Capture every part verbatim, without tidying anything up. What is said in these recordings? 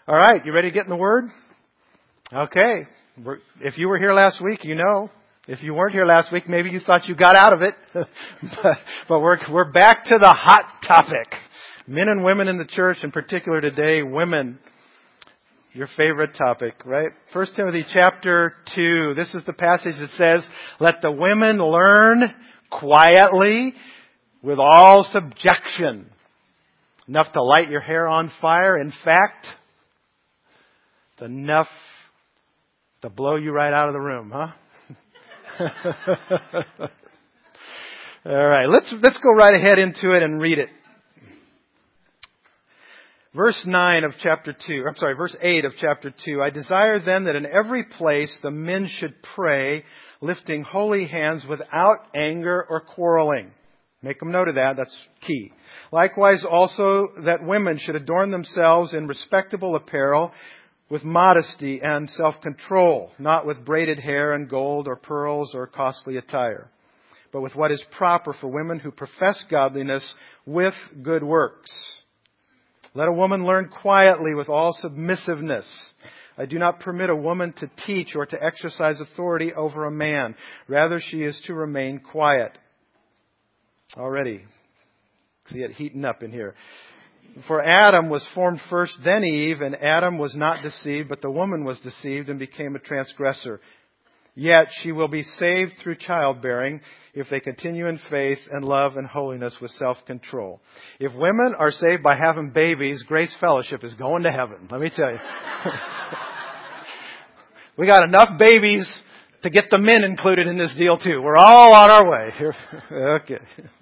All right, you ready to get in the Word? Okay. We're, if you were here last week, you know. If you weren't here last week, maybe you thought you got out of it. but but we're, we're back to the hot topic. Men and women in the church, in particular today, women. Your favorite topic, right? First Timothy chapter two. This is the passage that says, "Let the women learn quietly with all subjection." Enough to light your hair on fire. In fact, enough to blow you right out of the room, huh? All right, let's let's go right ahead into it and read it. Verse nine of chapter two, I'm sorry, verse eight of chapter two. "I desire then that in every place the men should pray, lifting holy hands without anger or quarreling." Make them note of that, that's key. "Likewise also that women should adorn themselves in respectable apparel, with modesty and self-control, not with braided hair and gold or pearls or costly attire, but with what is proper for women who profess godliness with good works. Let a woman learn quietly with all submissiveness. I do not permit a woman to teach or to exercise authority over a man. Rather, she is to remain quiet." Already, see it heating up in here. "For Adam was formed first, then Eve, and Adam was not deceived, but the woman was deceived and became a transgressor. Yet she will be saved through childbearing if they continue in faith and love and holiness with self-control." If women are saved by having babies, Grace Fellowship is going to heaven. Let me tell you. We got enough babies to get the men included in this deal too. We're all on our way. Okay.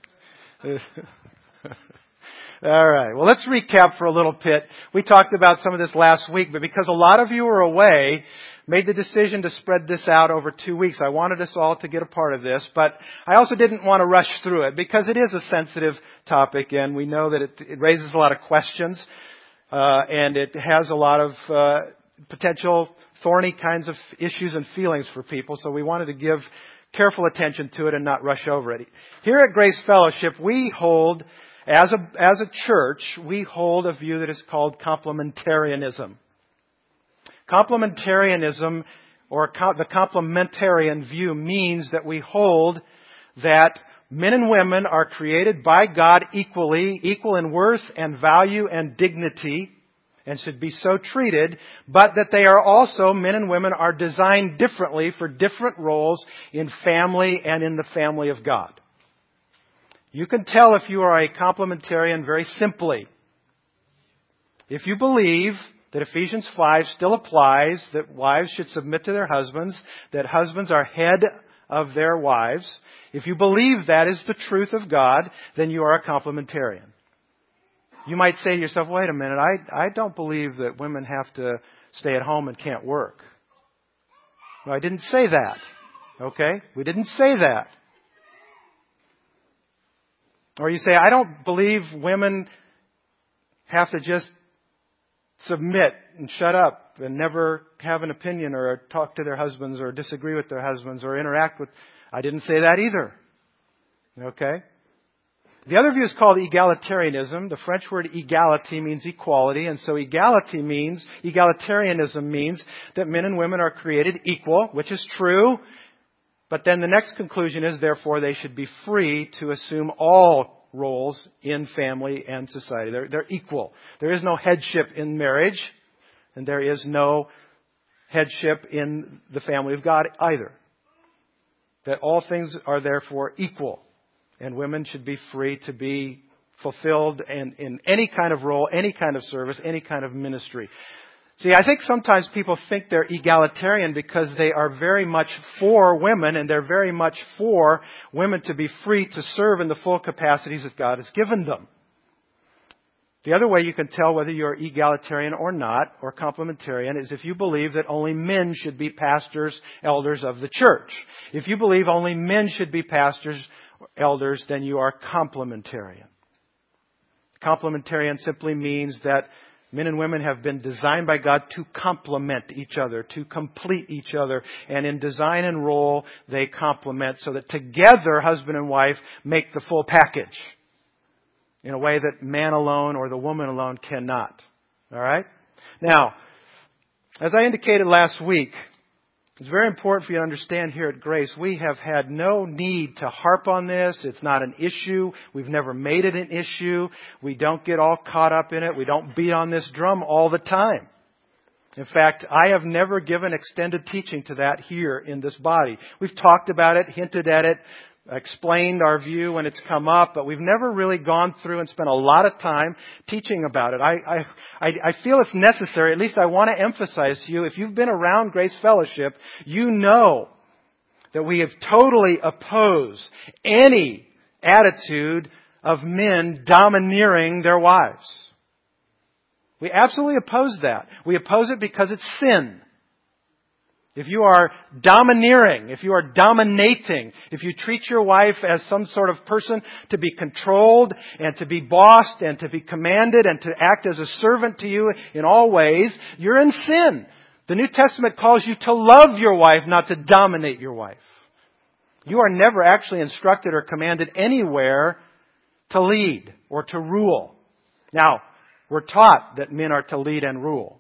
All right. Well, let's recap for a little bit. We talked about some of this last week, but because a lot of you were away, made the decision to spread this out over two weeks. I wanted us all to get a part of this, but I also didn't want to rush through it because it is a sensitive topic, and we know that it, it raises a lot of questions, uh, and it has a lot of uh, potential thorny kinds of issues and feelings for people. So we wanted to give careful attention to it and not rush over it. Here at Grace Fellowship, we hold As a, as a church, we hold a view that is called complementarianism. Complementarianism, or co- the complementarian view, means that we hold that men and women are created by God equally, equal in worth and value and dignity, and should be so treated, but that they are also, men and women are designed differently for different roles in family and in the family of God. You can tell if you are a complementarian very simply. If you believe that Ephesians five still applies, that wives should submit to their husbands, that husbands are head of their wives, if you believe that is the truth of God, then you are a complementarian. You might say to yourself, wait a minute, I, I don't believe that women have to stay at home and can't work. No, I didn't say that. Okay? We didn't say that. Or you say, I don't believe women have to just submit and shut up and never have an opinion or talk to their husbands or disagree with their husbands or interact with... I didn't say that either. Okay? The other view is called egalitarianism. The French word egality means equality, and so egality means, egalitarianism means that men and women are created equal, which is true. But then the next conclusion is, therefore, they should be free to assume all roles in family and society. They're, they're equal. There is no headship in marriage, and there is no headship in the family of God either. That all things are therefore equal, and women should be free to be fulfilled in, in any kind of role, any kind of service, any kind of ministry. See, I think sometimes people think they're egalitarian because they are very much for women, and they're very much for women to be free to serve in the full capacities that God has given them. The other way you can tell whether you're egalitarian or not, or complementarian, is if you believe that only men should be pastors, elders of the church. If you believe only men should be pastors, elders, then you are complementarian. Complementarian simply means that men and women have been designed by God to complement each other, to complete each other. And in design and role, they complement so that together, husband and wife make the full package in a way that man alone or the woman alone cannot. All right? Now, as I indicated last week, it's very important for you to understand here at Grace, we have had no need to harp on this. It's not an issue. We've never made it an issue. We don't get all caught up in it. We don't beat on this drum all the time. In fact, I have never given extended teaching to that here in this body. We've talked about it, hinted at it, explained our view when it's come up, but we've never really gone through and spent a lot of time teaching about it. I, I, I feel it's necessary, at least I want to emphasize to you, if you've been around Grace Fellowship, you know that we have totally opposed any attitude of men domineering their wives. We absolutely oppose that. We oppose it because it's sin. If you are domineering, if you are dominating, if you treat your wife as some sort of person to be controlled and to be bossed and to be commanded and to act as a servant to you in all ways, you're in sin. The New Testament calls you to love your wife, not to dominate your wife. You are never actually instructed or commanded anywhere to lead or to rule. Now, we're taught that men are to lead and rule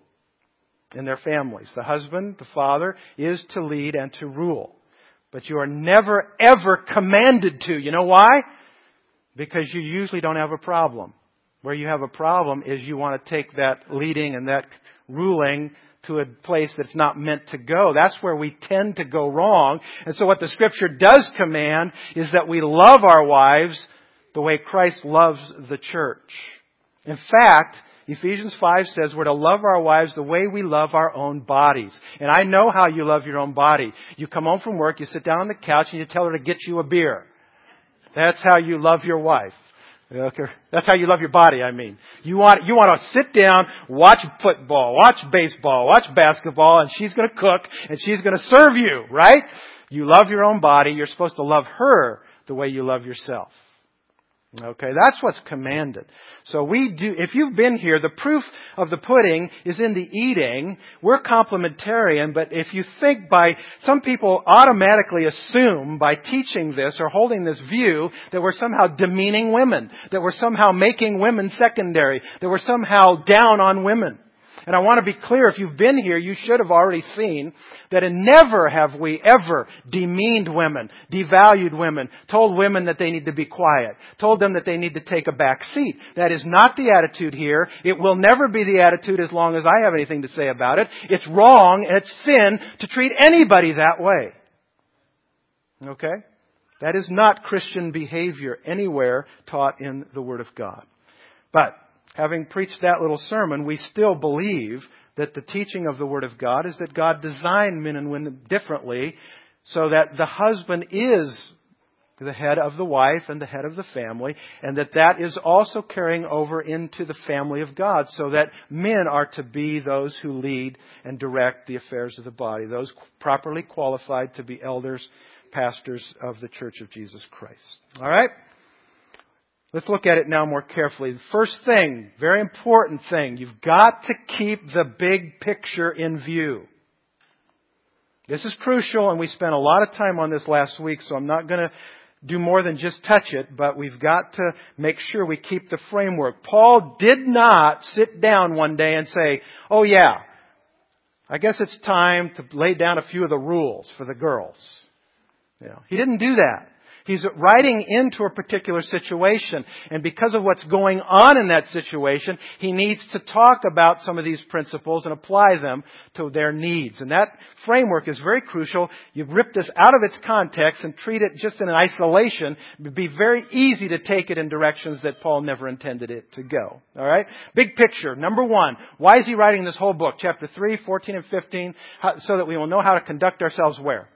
in their families. The husband, the father, is to lead and to rule. But you are never, ever commanded to. You know why? Because you usually don't have a problem. Where you have a problem is you want to take that leading and that ruling to a place that's not meant to go. That's where we tend to go wrong. And so what the Scripture does command is that we love our wives the way Christ loves the church. In fact, Ephesians five says we're to love our wives the way we love our own bodies. And I know how you love your own body. You come home from work, you sit down on the couch, and you tell her to get you a beer. That's how you love your wife. Okay. That's how you love your body, I mean. You want, you want to sit down, watch football, watch baseball, watch basketball, and she's going to cook, and she's going to serve you, right? You love your own body. You're supposed to love her the way you love yourself. Okay, that's what's commanded. So we do, if you've been here, the proof of the pudding is in the eating. We're complementarian, but if you think by, some people automatically assume by teaching this or holding this view that we're somehow demeaning women, that we're somehow making women secondary, that we're somehow down on women. And I want to be clear, if you've been here, you should have already seen that never have we ever demeaned women, devalued women, told women that they need to be quiet, told them that they need to take a back seat. That is not the attitude here. It will never be the attitude as long as I have anything to say about it. It's wrong and it's sin to treat anybody that way. Okay? That is not Christian behavior anywhere taught in the Word of God. But having preached that little sermon, we still believe that the teaching of the Word of God is that God designed men and women differently so that the husband is the head of the wife and the head of the family, and that that is also carrying over into the family of God, so that men are to be those who lead and direct the affairs of the body, those properly qualified to be elders, pastors of the Church of Jesus Christ. All right? Let's look at it now more carefully. The first thing, very important thing, you've got to keep the big picture in view. This is crucial, and we spent a lot of time on this last week, so I'm not going to do more than just touch it, but we've got to make sure we keep the framework. Paul did not sit down one day and say, oh yeah, I guess it's time to lay down a few of the rules for the girls. You know, he didn't do that. He's writing into a particular situation, and because of what's going on in that situation, he needs to talk about some of these principles and apply them to their needs. And that framework is very crucial. You rip this out of its context and treat it just in an isolation. It would be very easy to take it in directions that Paul never intended it to go. All right? Big picture. Number one, why is he writing this whole book? Chapter three, fourteen, and fifteen, so that we will know how to conduct ourselves where?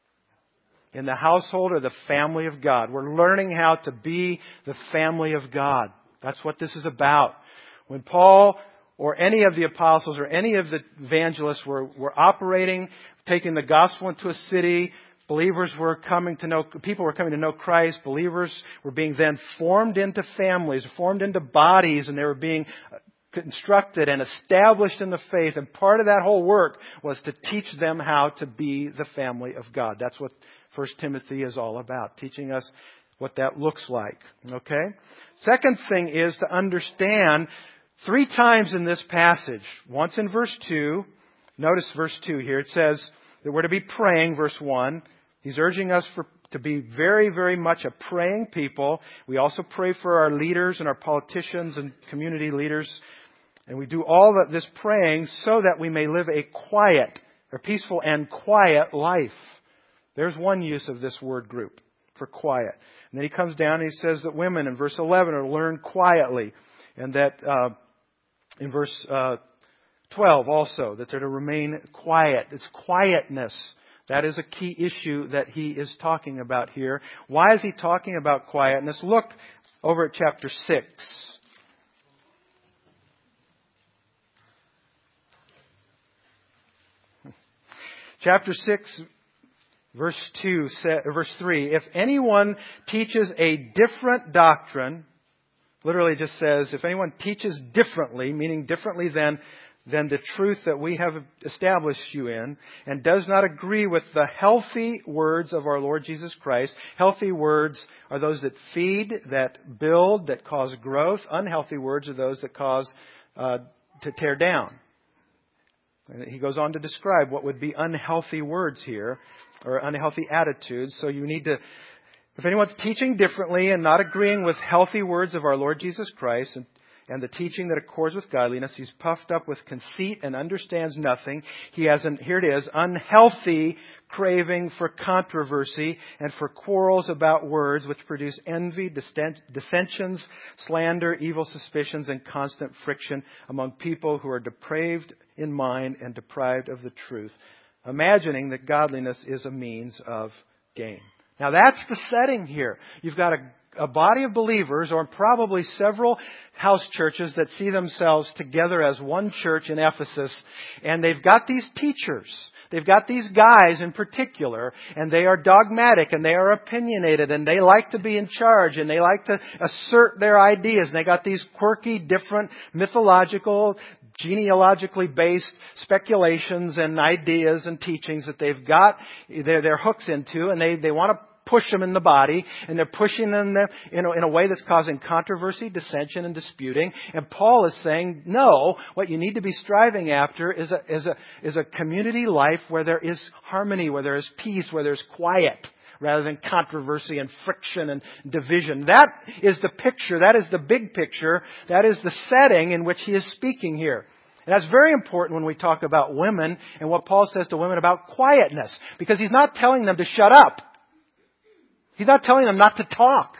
In the household or the family of God. We're learning how to be the family of God. That's what this is about. When Paul or any of the apostles or any of the evangelists were, were operating, taking the gospel into a city, believers were coming to know, people were coming to know Christ, believers were being then formed into families, formed into bodies, and they were being constructed and established in the faith. And part of that whole work was to teach them how to be the family of God. That's what First Timothy is all about, teaching us what that looks like. Okay? Second thing is to understand Three times in this passage, once in verse two, notice verse two here, it says that we're to be praying, verse one. He's urging us for, to be very, very much a praying people. We also pray for our leaders and our politicians and community leaders. And we do all of this praying so that we may live a quiet, or peaceful and quiet life. There's one use of this word group, for quiet. And then he comes down and he says that women in verse eleven are to learn quietly. And that uh, in verse uh, twelve also, that they're to remain quiet. It's quietness. That is a key issue that he is talking about here. Why is he talking about quietness? Look over at chapter six. Chapter six, verse two, verse three. If anyone teaches a different doctrine, literally just says, if anyone teaches differently, meaning differently than, than the truth that we have established you in, and does not agree with the healthy words of our Lord Jesus Christ. Healthy words are those that feed, that build, that cause growth. Unhealthy words are those that cause uh, to tear down. And he goes on to describe what would be unhealthy words here, or unhealthy attitudes. So you need to, if anyone's teaching differently and not agreeing with healthy words of our Lord Jesus Christ and, and the teaching that accords with godliness, he's puffed up with conceit and understands nothing. He has an, here it is, unhealthy craving for controversy and for quarrels about words, which produce envy, dissensions, slander, evil suspicions, and constant friction among people who are depraved in mind and deprived of the truth, imagining that godliness is a means of gain. Now that's the setting here. You've got a, a body of believers, or probably several house churches that see themselves together as one church in Ephesus, and they've got these teachers. They've got these guys in particular, and they are dogmatic, and they are opinionated, and they like to be in charge, and they like to assert their ideas. And they got these quirky, different, mythological, genealogically based speculations and ideas and teachings that they've got their, their hooks into, and they, they want to push them in the body, and they're pushing them in a, in a way that's causing controversy, dissension, and disputing. And Paul is saying, no, what you need to be striving after is a, is a, is a community life where there is harmony, where there is peace, where there's quiet, rather than controversy and friction and division. That is the picture. That is the big picture. That is the setting in which he is speaking here. And that's very important when we talk about women and what Paul says to women about quietness. Because he's not telling them to shut up. He's not telling them not to talk.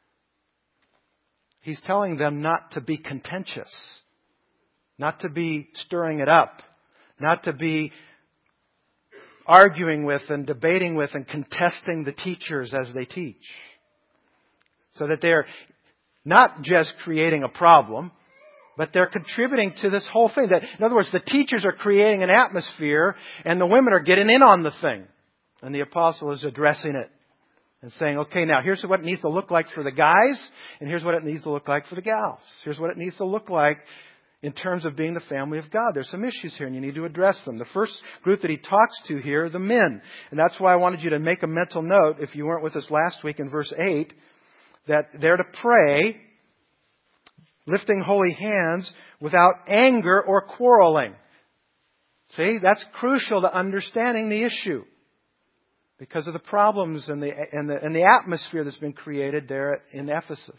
He's telling them not to be contentious. Not to be stirring it up. Not to be arguing with and debating with and contesting the teachers as they teach. So that they're not just creating a problem, but they're contributing to this whole thing. That, in other words, the teachers are creating an atmosphere and the women are getting in on the thing. And the apostle is addressing it and saying, okay, now here's what it needs to look like for the guys, and here's what it needs to look like for the gals. Here's what it needs to look like in terms of being the family of God. There's some issues here and you need to address them. The first group that he talks to here are the men. And that's why I wanted you to make a mental note, if you weren't with us last week in verse eight, that they're to pray, lifting holy hands without anger or quarreling. See, that's crucial to understanding the issue. Because of the problems and the, and the, and the atmosphere that's been created there in Ephesus.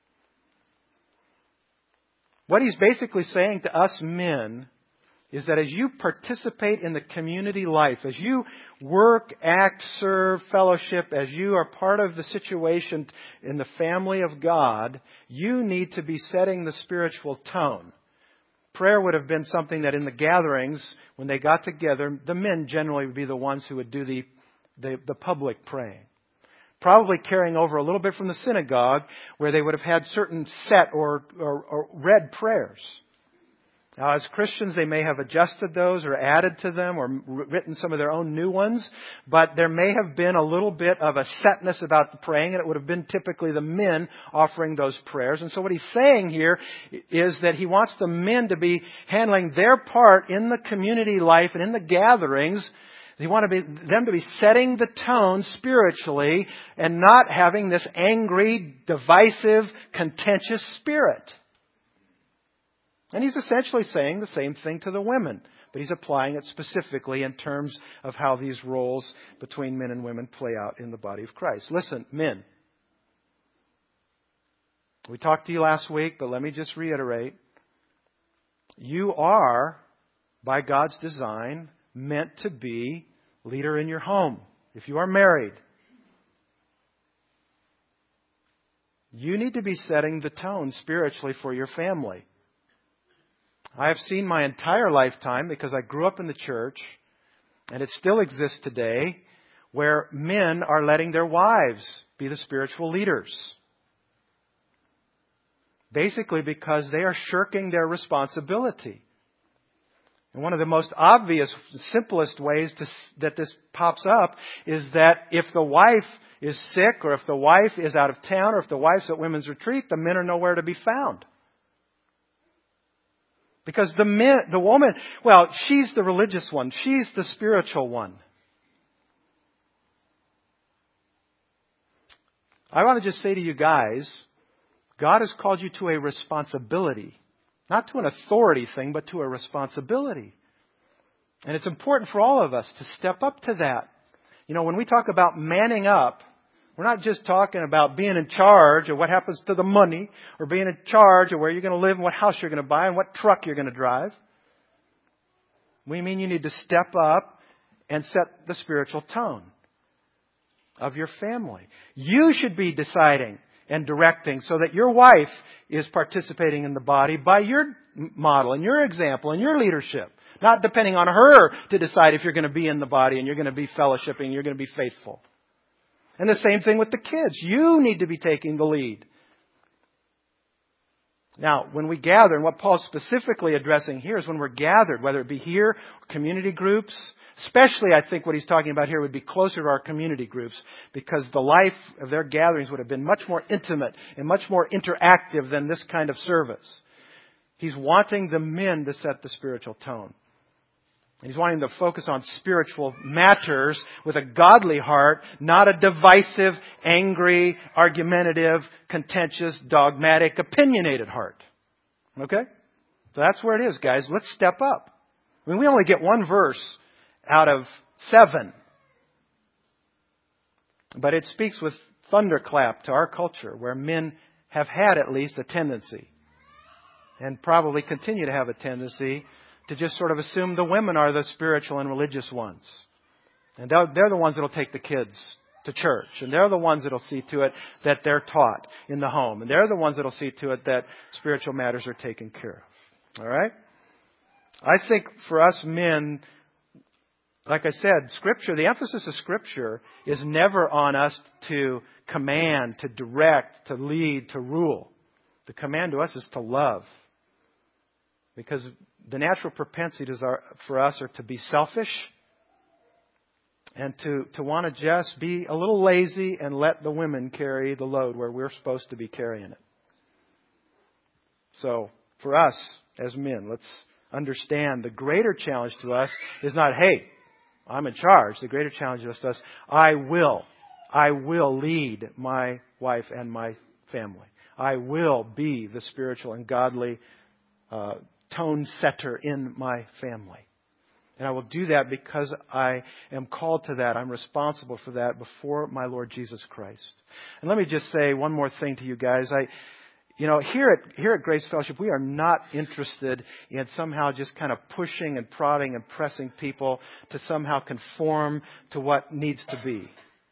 What he's basically saying to us men is that as you participate in the community life, as you work, act, serve, fellowship, as you are part of the situation in the family of God, you need to be setting the spiritual tone. Prayer would have been something that in the gatherings, when they got together, the men generally would be the ones who would do the The, the public praying. Probably carrying over a little bit from the synagogue where they would have had certain set or, or, or read prayers. Now, as Christians, they may have adjusted those or added to them or written some of their own new ones, but there may have been a little bit of a setness about the praying, and it would have been typically the men offering those prayers. And so what he's saying here is that he wants the men to be handling their part in the community life and in the gatherings. They want to be, them to be setting the tone spiritually and not having this angry, divisive, contentious spirit. And he's essentially saying the same thing to the women, but he's applying it specifically in terms of how these roles between men and women play out in the body of Christ. Listen, men. We talked to you last week, but let me just reiterate. You are, by God's design, meant to be leader in your home. If you are married, you need to be setting the tone spiritually for your family. I have seen my entire lifetime, because I grew up in the church, and it still exists today, where men are letting their wives be the spiritual leaders. Basically because they are shirking their responsibility. And one of the most obvious, simplest ways to, that this pops up is that if the wife is sick, or if the wife is out of town, or if the wife's at women's retreat, the men are nowhere to be found. Because the men, the woman, well, she's the religious one. She's the spiritual one. I want to just say to you guys, God has called you to a responsibility. Not to an authority thing, but to a responsibility. And it's important for all of us to step up to that. You know, when we talk about manning up, we're not just talking about being in charge of what happens to the money, or being in charge of where you're going to live and what house you're going to buy and what truck you're going to drive. We mean you need to step up and set the spiritual tone of your family. You should be deciding and directing so that your wife is participating in the body by your model and your example and your leadership. Not depending on her to decide if you're going to be in the body and you're going to be fellowshipping and you're going to be faithful. And the same thing with the kids. You need to be taking the lead. Now, when we gather, and what Paul's specifically addressing here is when we're gathered, whether it be here or community groups, especially I think what he's talking about here would be closer to our community groups, because the life of their gatherings would have been much more intimate and much more interactive than this kind of service. He's wanting the men to set the spiritual tone. He's wanting to focus on spiritual matters with a godly heart, not a divisive, angry, argumentative, contentious, dogmatic, opinionated heart. Okay? So that's where it is, guys. Let's step up. I mean, we only get one verse out of seven. But it speaks with thunderclap to our culture, where men have had at least a tendency, and probably continue to have a tendency, to just sort of assume the women are the spiritual and religious ones. And they're, they're the ones that will take the kids to church. And they're the ones that will see to it that they're taught in the home. And they're the ones that will see to it that spiritual matters are taken care of. All right? I think for us men, like I said, Scripture, the emphasis of Scripture is never on us to command, to direct, to lead, to rule. The command to us is to love. Because the natural propensities are, for us are to be selfish and to, to want to just be a little lazy and let the women carry the load where we're supposed to be carrying it. So, for us as men, let's understand the greater challenge to us is not, hey, I'm in charge. The greater challenge is to us, I will, I will lead my wife and my family. I will be the spiritual and godly uh, tone setter in my family. And I will do that because I am called to that. I'm responsible for that before my Lord Jesus Christ. And let me just say one more thing to you guys. I, you know, here at, here at Grace Fellowship, we are not interested in somehow just kind of pushing and prodding and pressing people to somehow conform to what needs to be.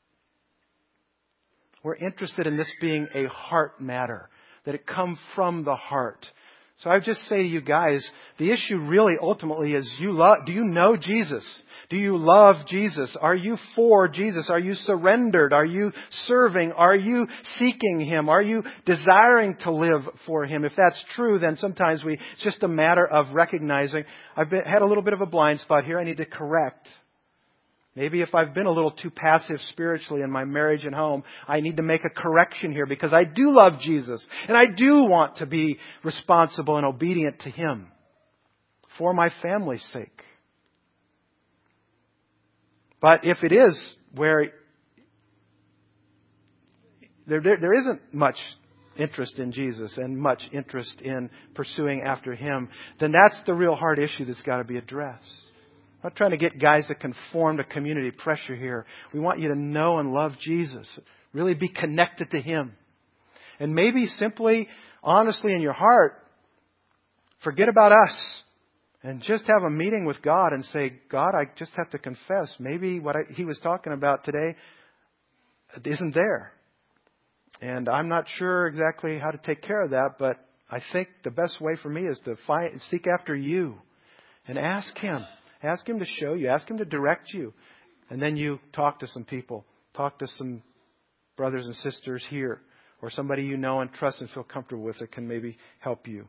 We're interested in this being a heart matter, that it come from the heart. So I just say to you guys, the issue really ultimately is, you love, do you know Jesus? Do you love Jesus? Are you for Jesus? Are you surrendered? Are you serving? Are you seeking Him? Are you desiring to live for Him? If that's true, then sometimes we, it's just a matter of recognizing, I've been, had a little bit of a blind spot here I need to correct. Maybe if I've been a little too passive spiritually in my marriage and home, I need to make a correction here, because I do love Jesus and I do want to be responsible and obedient to Him for my family's sake. But if it is where there, there, there isn't much interest in Jesus and much interest in pursuing after Him, then that's the real hard issue that's got to be addressed. I'm not trying to get guys to conform to community pressure here. We want you to know and love Jesus. Really be connected to Him. And maybe simply, honestly in your heart, forget about us and just have a meeting with God and say, God, I just have to confess, maybe what I, He was talking about today isn't there. And I'm not sure exactly how to take care of that, but I think the best way for me is to find, seek after You and ask Him. Ask Him to show you. Ask Him to direct you. And then you talk to some people. Talk to some brothers and sisters here or somebody you know and trust and feel comfortable with that can maybe help you.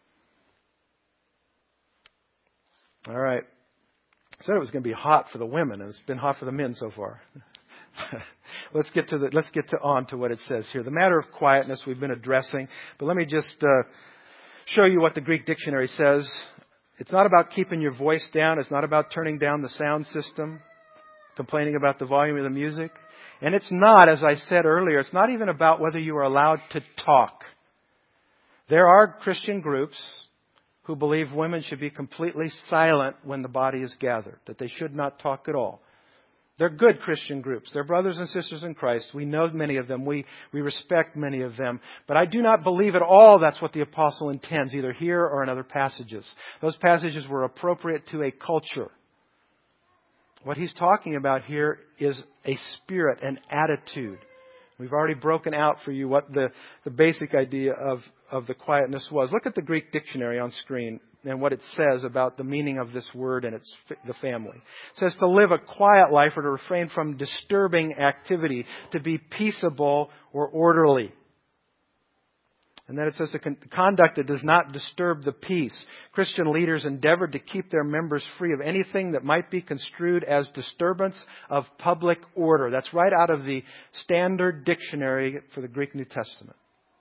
All right. I said it was going to be hot for the women, and it's been hot for the men so far. let's get to the let's get to on to what it says here. The matter of quietness we've been addressing, but let me just uh, show you what the Greek dictionary says. It's not about keeping your voice down. It's not about turning down the sound system, complaining about the volume of the music. And it's not, as I said earlier, it's not even about whether you are allowed to talk. There are Christian groups who believe women should be completely silent when the body is gathered, that they should not talk at all. They're good Christian groups. They're brothers and sisters in Christ. We know many of them. We, we respect many of them. But I do not believe at all that's what the apostle intends, either here or in other passages. Those passages were appropriate to a culture. What he's talking about here is a spirit, an attitude. We've already broken out for you what the, the basic idea of, of the quietness was. Look at the Greek dictionary on screen and what it says about the meaning of this word and its the family. It says to live a quiet life or to refrain from disturbing activity, to be peaceable or orderly. And then it says the conduct that does not disturb the peace. Christian leaders endeavored to keep their members free of anything that might be construed as disturbance of public order. That's right out of the Standard Dictionary for the Greek New Testament.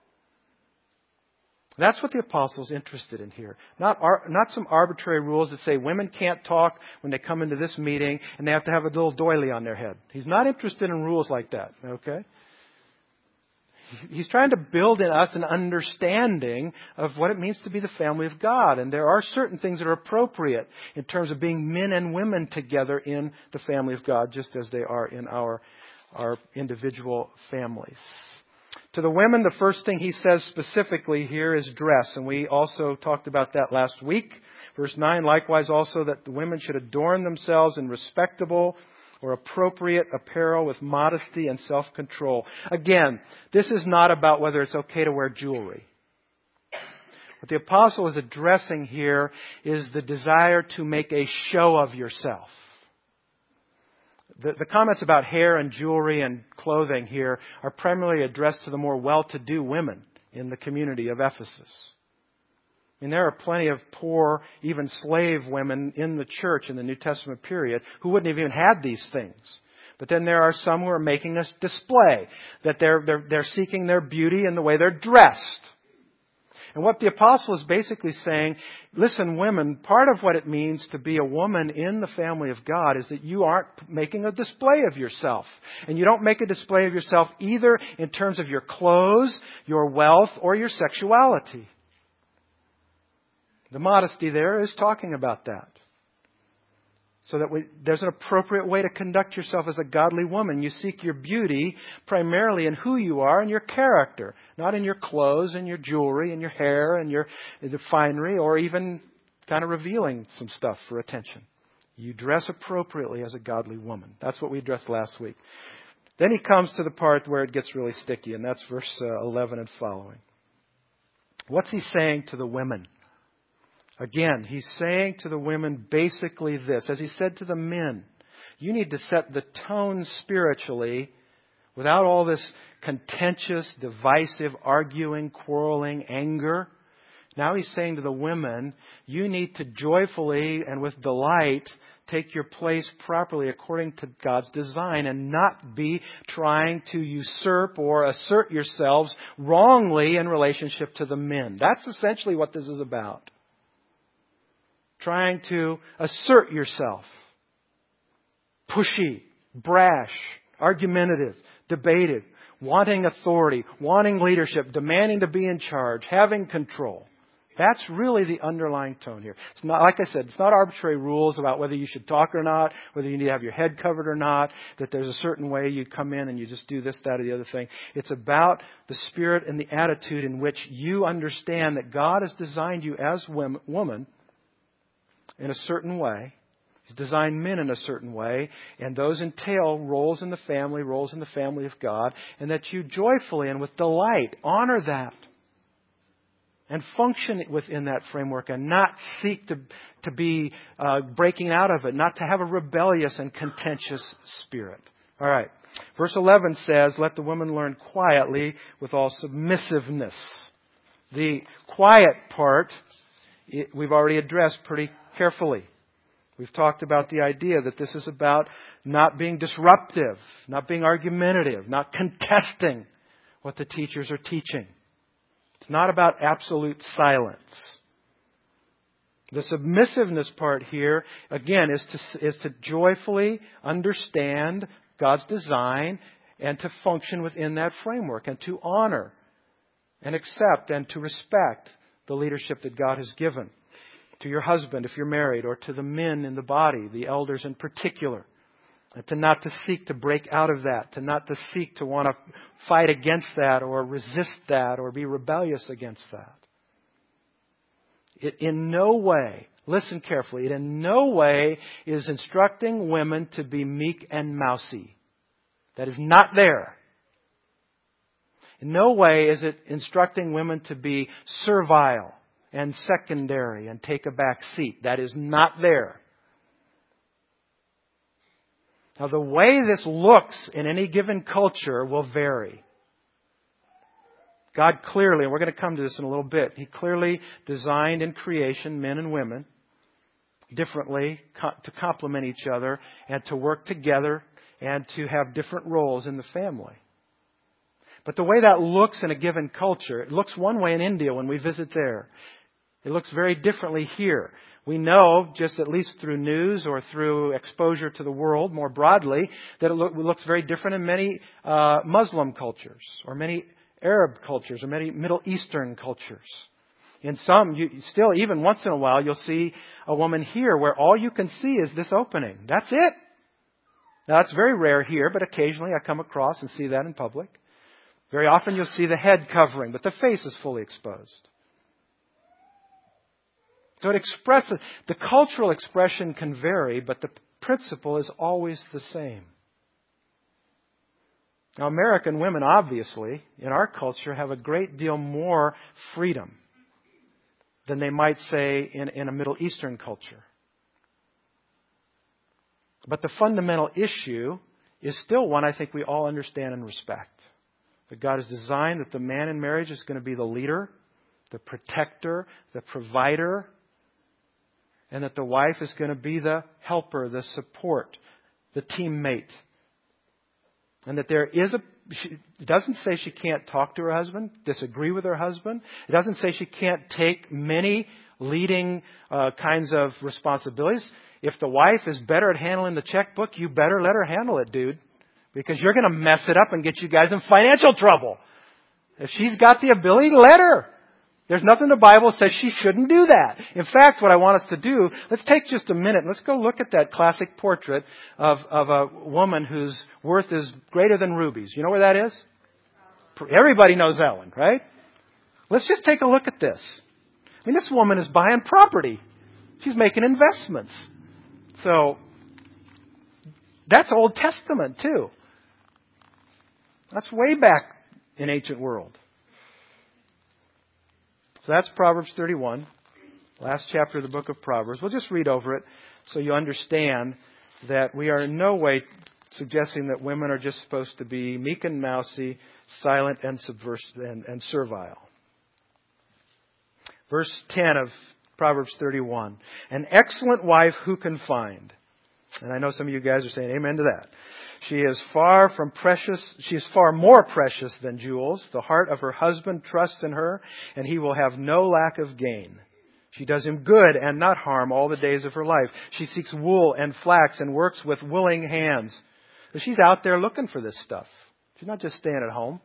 That's what the apostle's interested in here. Not ar- not some arbitrary rules that say women can't talk when they come into this meeting and they have to have a little doily on their head. He's not interested in rules like that, okay? He's trying to build in us an understanding of what it means to be the family of God. And there are certain things that are appropriate in terms of being men and women together in the family of God, just as they are in our, our individual families. To the women, the first thing he says specifically here is dress. And we also talked about that last week. Verse nine, likewise also that the women should adorn themselves in respectable or appropriate apparel with modesty and self-control. Again, this is not about whether it's okay to wear jewelry. What the apostle is addressing here is the desire to make a show of yourself. The, the comments about hair and jewelry and clothing here are primarily addressed to the more well-to-do women in the community of Ephesus. I mean, there are plenty of poor, even slave women in the church in the New Testament period who wouldn't have even had these things. But then there are some who are making a display, that they're, they're, they're seeking their beauty in the way they're dressed. And what the apostle is basically saying, listen, women, part of what it means to be a woman in the family of God is that you aren't making a display of yourself. And you don't make a display of yourself either in terms of your clothes, your wealth, or your sexuality. The modesty there is talking about that. So that we, there's an appropriate way to conduct yourself as a godly woman. You seek your beauty primarily in who you are and your character, not in your clothes and your jewelry and your hair and your the finery or even kind of revealing some stuff for attention. You dress appropriately as a godly woman. That's what we addressed last week. Then he comes to the part where it gets really sticky, and that's verse uh, eleven and following. What's he saying to the women? Again, he's saying to the women basically this. As he said to the men, you need to set the tone spiritually without all this contentious, divisive, arguing, quarreling, anger. Now he's saying to the women, you need to joyfully and with delight take your place properly according to God's design and not be trying to usurp or assert yourselves wrongly in relationship to the men. That's essentially what this is about. Trying to assert yourself. Pushy, brash, argumentative, debative. wanting authority, wanting leadership, demanding to be in charge, having control. That's really the underlying tone here. It's not, like I said, it's not arbitrary rules about whether you should talk or not, whether you need to have your head covered or not, that there's a certain way you come in and you just do this, that, or the other thing. It's about the spirit and the attitude in which you understand that God has designed you as woman in a certain way. He's designed men in a certain way, and those entail roles in the family, roles in the family of God, and that you joyfully and with delight honor that and function within that framework and not seek to, to be uh, breaking out of it, not to have a rebellious and contentious spirit. All right. Verse eleven says, let the woman learn quietly with all submissiveness. The quiet part, it, we've already addressed pretty carefully. We've talked about the idea that this is about not being disruptive, not being argumentative, not contesting what the teachers are teaching. It's not about absolute silence. The submissiveness part here, again, is to, is to joyfully understand God's design and to function within that framework and to honor and accept and to respect the leadership that God has given to your husband if you're married, or to the men in the body, the elders in particular. And to not to seek to break out of that, to not to seek to want to fight against that or resist that or be rebellious against that. It in no way, listen carefully, it in no way is instructing women to be meek and mousy. That is not there. In no way is it instructing women to be servile and secondary and take a back seat. That is not there. Now, the way this looks in any given culture will vary. God clearly, and we're going to come to this in a little bit, He clearly designed in creation men and women differently to complement each other and to work together and to have different roles in the family. But the way that looks in a given culture, it looks one way in India when we visit there. It looks very differently here. We know, just at least through news or through exposure to the world more broadly, that it look, looks very different in many uh, Muslim cultures or many Arab cultures or many Middle Eastern cultures. In some, you still, even once in a while, you'll see a woman here where all you can see is this opening. That's it. Now, that's very rare here, but occasionally I come across and see that in public. Very often you'll see the head covering, but the face is fully exposed. So it expresses, the cultural expression can vary, but the principle is always the same. Now, American women, obviously, in our culture, have a great deal more freedom than they might say in, in a Middle Eastern culture. But the fundamental issue is still one I think we all understand and respect. That God has designed that the man in marriage is going to be the leader, the protector, the provider, and that the wife is going to be the helper, the support, the teammate. And that there is a, she, it doesn't say she can't talk to her husband, disagree with her husband. It doesn't say she can't take many leading uh, kinds of responsibilities. If the wife is better at handling the checkbook, you better let her handle it, dude. Because you're going to mess it up and get you guys in financial trouble. If she's got the ability, let her. There's nothing in the Bible that says she shouldn't do that. In fact, what I want us to do, let's take just a minute. Let's go look at that classic portrait of, of a woman whose worth is greater than rubies. You know where that is? Everybody knows that one, right? Let's just take a look at this. I mean, this woman is buying property. She's making investments. So, that's Old Testament too. That's way back in ancient world. So that's Proverbs thirty-one, last chapter of the book of Proverbs. We'll just read over it so you understand that we are in no way suggesting that women are just supposed to be meek and mousy, silent and subversive and, and servile. Verse ten of Proverbs thirty-one. An excellent wife who can find? And I know some of you guys are saying amen to that. She is far from precious. She is far more precious than jewels. The heart of her husband trusts in her, and he will have no lack of gain. She does him good and not harm all the days of her life. She seeks wool and flax and works with willing hands. So she's out there looking for this stuff. She's not just staying at home.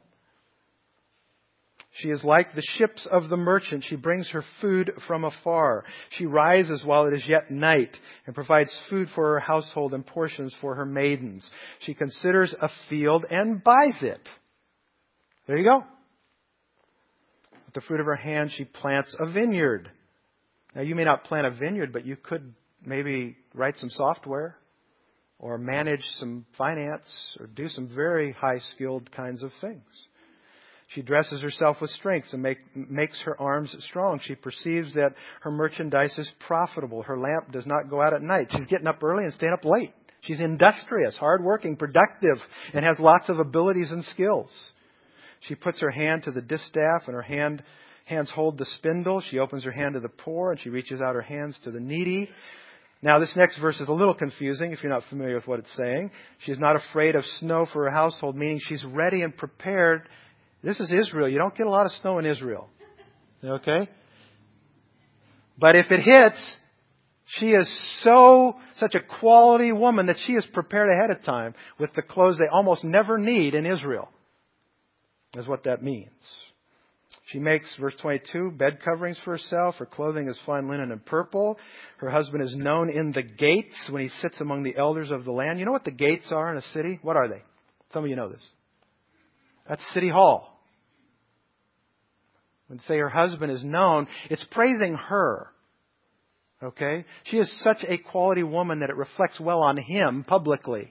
She is like the ships of the merchant. She brings her food from afar. She rises while it is yet night and provides food for her household and portions for her maidens. She considers a field and buys it. There you go. With the fruit of her hand, she plants a vineyard. Now, you may not plant a vineyard, but you could maybe write some software or manage some finance or do some very high-skilled kinds of things. She dresses herself with strength and make, makes her arms strong. She perceives that her merchandise is profitable. Her lamp does not go out at night. She's getting up early and staying up late. She's industrious, hardworking, productive, and has lots of abilities and skills. She puts her hand to the distaff, and her hand hands hold the spindle. She opens her hand to the poor, and she reaches out her hands to the needy. Now, this next verse is a little confusing if you're not familiar with what it's saying. She is not afraid of snow for her household, meaning she's ready and prepared. This is Israel. You don't get a lot of snow in Israel. Okay? But if it hits, she is so, such a quality woman that she is prepared ahead of time with the clothes they almost never need in Israel. Is what that means. She makes, verse twenty-two, bed coverings for herself. Her clothing is fine linen and purple. Her husband is known in the gates when he sits among the elders of the land. You know what the gates are in a city? What are they? Some of you know this. That's City Hall. When say her husband is known, it's praising her. Okay? She is such a quality woman that it reflects well on him publicly.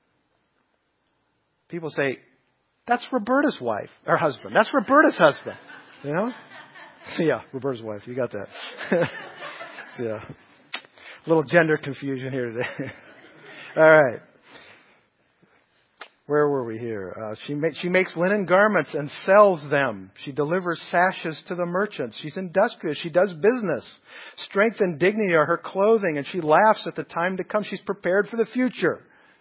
People say, that's Roberta's wife, or husband. That's Roberta's husband. You know? Yeah, Roberta's wife. You got that. Yeah. A little gender confusion here today. All right. Where were we here? Uh, she, ma- she makes linen garments and sells them. She delivers sashes to the merchants. She's industrious. She does business. Strength and dignity are her clothing, and she laughs at the time to come. She's prepared for the future.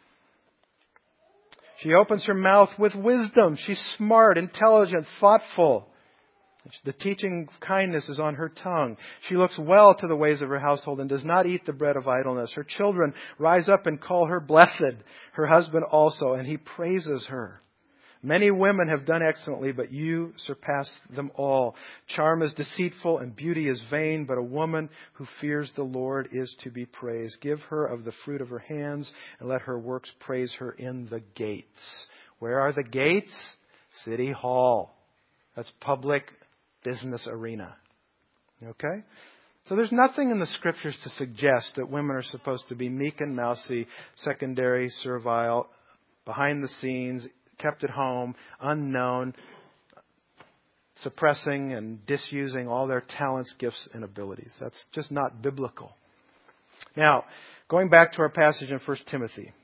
She opens her mouth with wisdom. She's smart, intelligent, thoughtful. The teaching of kindness is on her tongue. She looks well to the ways of her household and does not eat the bread of idleness. Her children rise up and call her blessed. Her husband also, and he praises her. Many women have done excellently, but you surpass them all. Charm is deceitful and beauty is vain, but a woman who fears the Lord is to be praised. Give her of the fruit of her hands, and let her works praise her in the gates. Where are the gates? City Hall. That's public business arena. Okay? So there's nothing in the Scriptures to suggest that women are supposed to be meek and mousy, secondary, servile, behind the scenes, kept at home, unknown, suppressing and disusing all their talents, gifts, and abilities. That's just not biblical. Now, going back to our passage in First Timothy.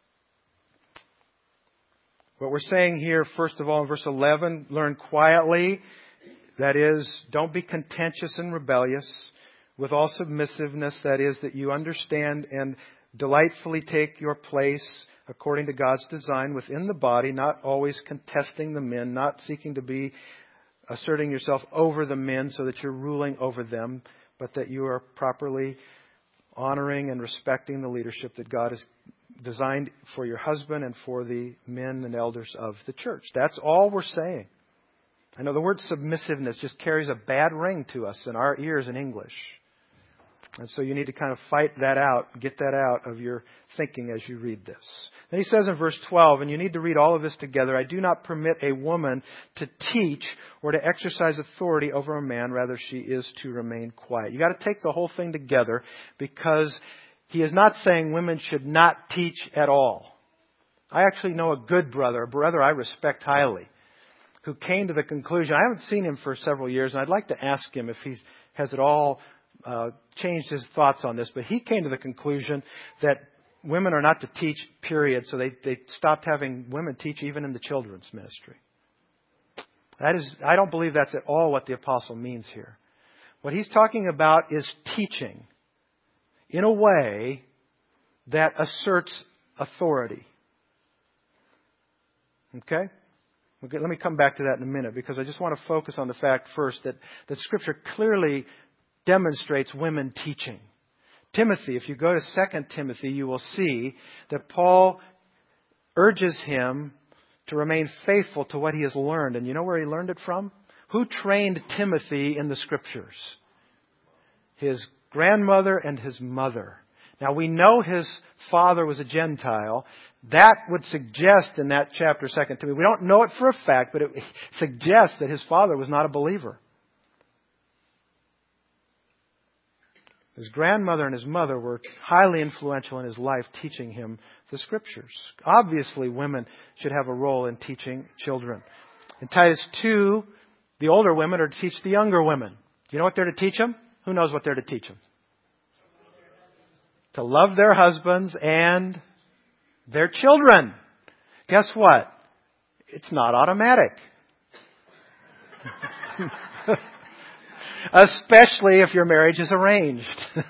What we're saying here, first of all, in verse eleven, learn quietly. That is, don't be contentious and rebellious. With all submissiveness, that is, that you understand and delightfully take your place according to God's design within the body, not always contesting the men, not seeking to be asserting yourself over the men so that you're ruling over them, but that you are properly honoring and respecting the leadership that God has designed for your husband and for the men and elders of the church. That's all we're saying. I know the word submissiveness just carries a bad ring to us in our ears in English. And so you need to kind of fight that out, get that out of your thinking as you read this. Then he says in verse twelve, and you need to read all of this together, I do not permit a woman to teach or to exercise authority over a man, rather she is to remain quiet. You got to take the whole thing together, because he is not saying women should not teach at all. I actually know a good brother, a brother I respect highly, who came to the conclusion, I haven't seen him for several years, and I'd like to ask him if he has at all uh, changed his thoughts on this, but he came to the conclusion that women are not to teach, period, so they, they stopped having women teach even in the children's ministry. That is, I don't believe that's at all what the apostle means here. What he's talking about is teaching in a way that asserts authority. Okay? Okay, let me come back to that in a minute, because I just want to focus on the fact first that, that Scripture clearly demonstrates women teaching. Timothy, if you go to Second Timothy, you will see that Paul urges him to remain faithful to what he has learned. And you know where he learned it from? Who trained Timothy in the Scriptures? His grandmother and his mother. Now we know his father was a Gentile. That would suggest in that chapter, Second Timothy, we don't know it for a fact, but it suggests that his father was not a believer. His grandmother and his mother were highly influential in his life, teaching him the Scriptures. Obviously, women should have a role in teaching children. In Titus two, the older women are to teach the younger women. Do you know what they're to teach them? Who knows what they're to teach them? To love their husbands and their children. Guess what? It's not automatic. Especially if your marriage is arranged.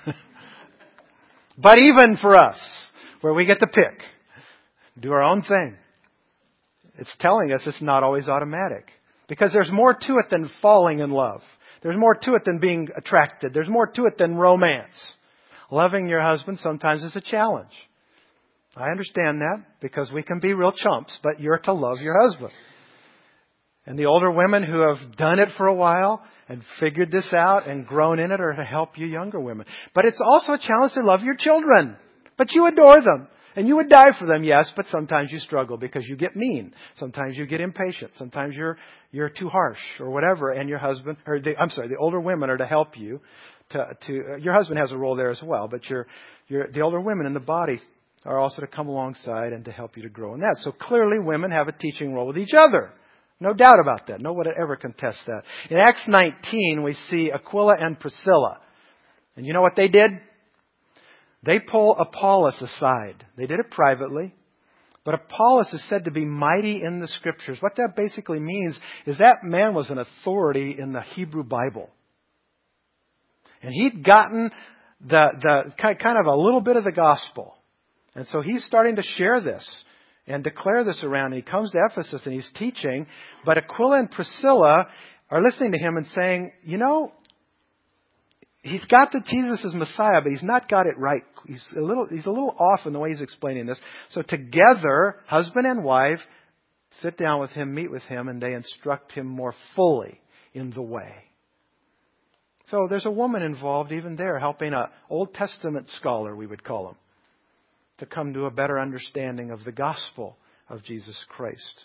But even for us, where we get to pick, do our own thing, it's telling us it's not always automatic. Because there's more to it than falling in love. There's more to it than being attracted. There's more to it than romance. Loving your husband sometimes is a challenge. I understand that because we can be real chumps, but you're to love your husband. And the older women who have done it for a while and figured this out and grown in it are to help you younger women. But it's also a challenge to love your children. But you adore them. And you would die for them, yes, but sometimes you struggle because you get mean. Sometimes you get impatient. Sometimes you're you're too harsh or whatever. And your husband, or the, I'm sorry, the older women are to help you. To, to uh, your husband has a role there as well, but your your the older women in the body are also to come alongside and to help you to grow in that. So clearly, women have a teaching role with each other. No doubt about that. No one would ever contest that. In Acts nineteen, we see Aquila and Priscilla, and you know what they did? They pull Apollos aside. They did it privately. But Apollos is said to be mighty in the Scriptures. What that basically means is that man was an authority in the Hebrew Bible. And he'd gotten the, the kind of a little bit of the gospel. And so he's starting to share this and declare this around. And he comes to Ephesus and he's teaching. But Aquila and Priscilla are listening to him and saying, you know, he's got that Jesus is Messiah, but he's not got it right. He's a little, he's a little off in the way he's explaining this. So together, husband and wife sit down with him, meet with him, and they instruct him more fully in the way. So there's a woman involved even there, helping an Old Testament scholar, we would call him, to come to a better understanding of the gospel of Jesus Christ.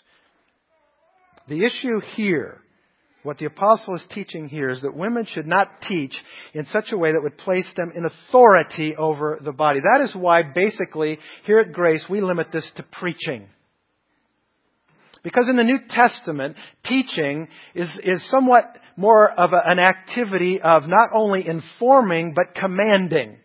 The issue here, what the apostle is teaching here, is that women should not teach in such a way that would place them in authority over the body. That is why, basically, here at Grace, we limit this to preaching. Because in the New Testament, teaching is, is somewhat more of a, an activity of not only informing, but commanding.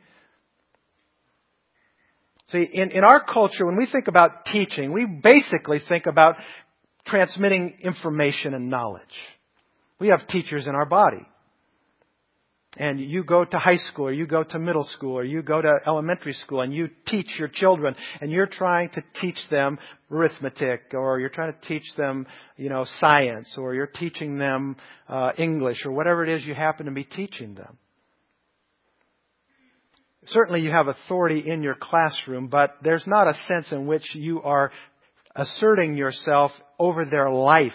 See, in, in our culture, when we think about teaching, we basically think about transmitting information and knowledge. We have teachers in our body. And you go to high school, or you go to middle school, or you go to elementary school, and you teach your children, and you're trying to teach them arithmetic, or you're trying to teach them, you know, science, or you're teaching them uh, English, or whatever it is you happen to be teaching them. Certainly you have authority in your classroom, but there's not a sense in which you are asserting yourself over their life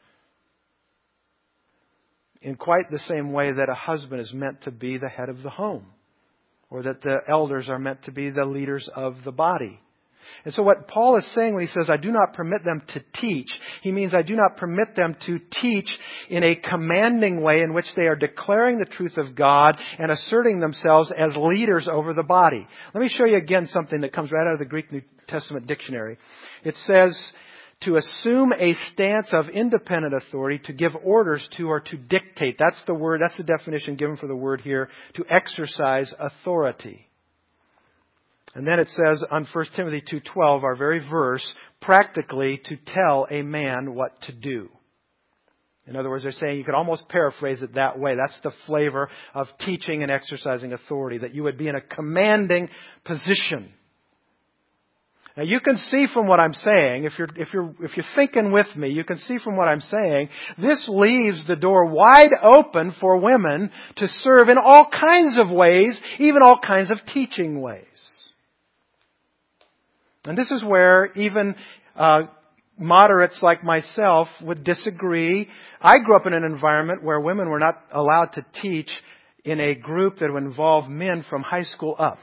in quite the same way that a husband is meant to be the head of the home, or that the elders are meant to be the leaders of the body. And so what Paul is saying when he says, I do not permit them to teach, he means I do not permit them to teach in a commanding way in which they are declaring the truth of God and asserting themselves as leaders over the body. Let me show you again something that comes right out of the Greek New Testament dictionary. It says, to assume a stance of independent authority, to give orders to, or to dictate. That's the word, that's the definition given for the word here, to exercise authority. And then it says on First Timothy two twelve, our very verse, practically to tell a man what to do. In other words, they're saying, you could almost paraphrase it that way. That's the flavor of teaching and exercising authority, that you would be in a commanding position. Now you can see from what I'm saying, if you're, if you're, if you're thinking with me, you can see from what I'm saying, this leaves the door wide open for women to serve in all kinds of ways, even all kinds of teaching ways. And this is where even, uh, moderates like myself would disagree. I grew up in an environment where women were not allowed to teach in a group that would involve men from high school up.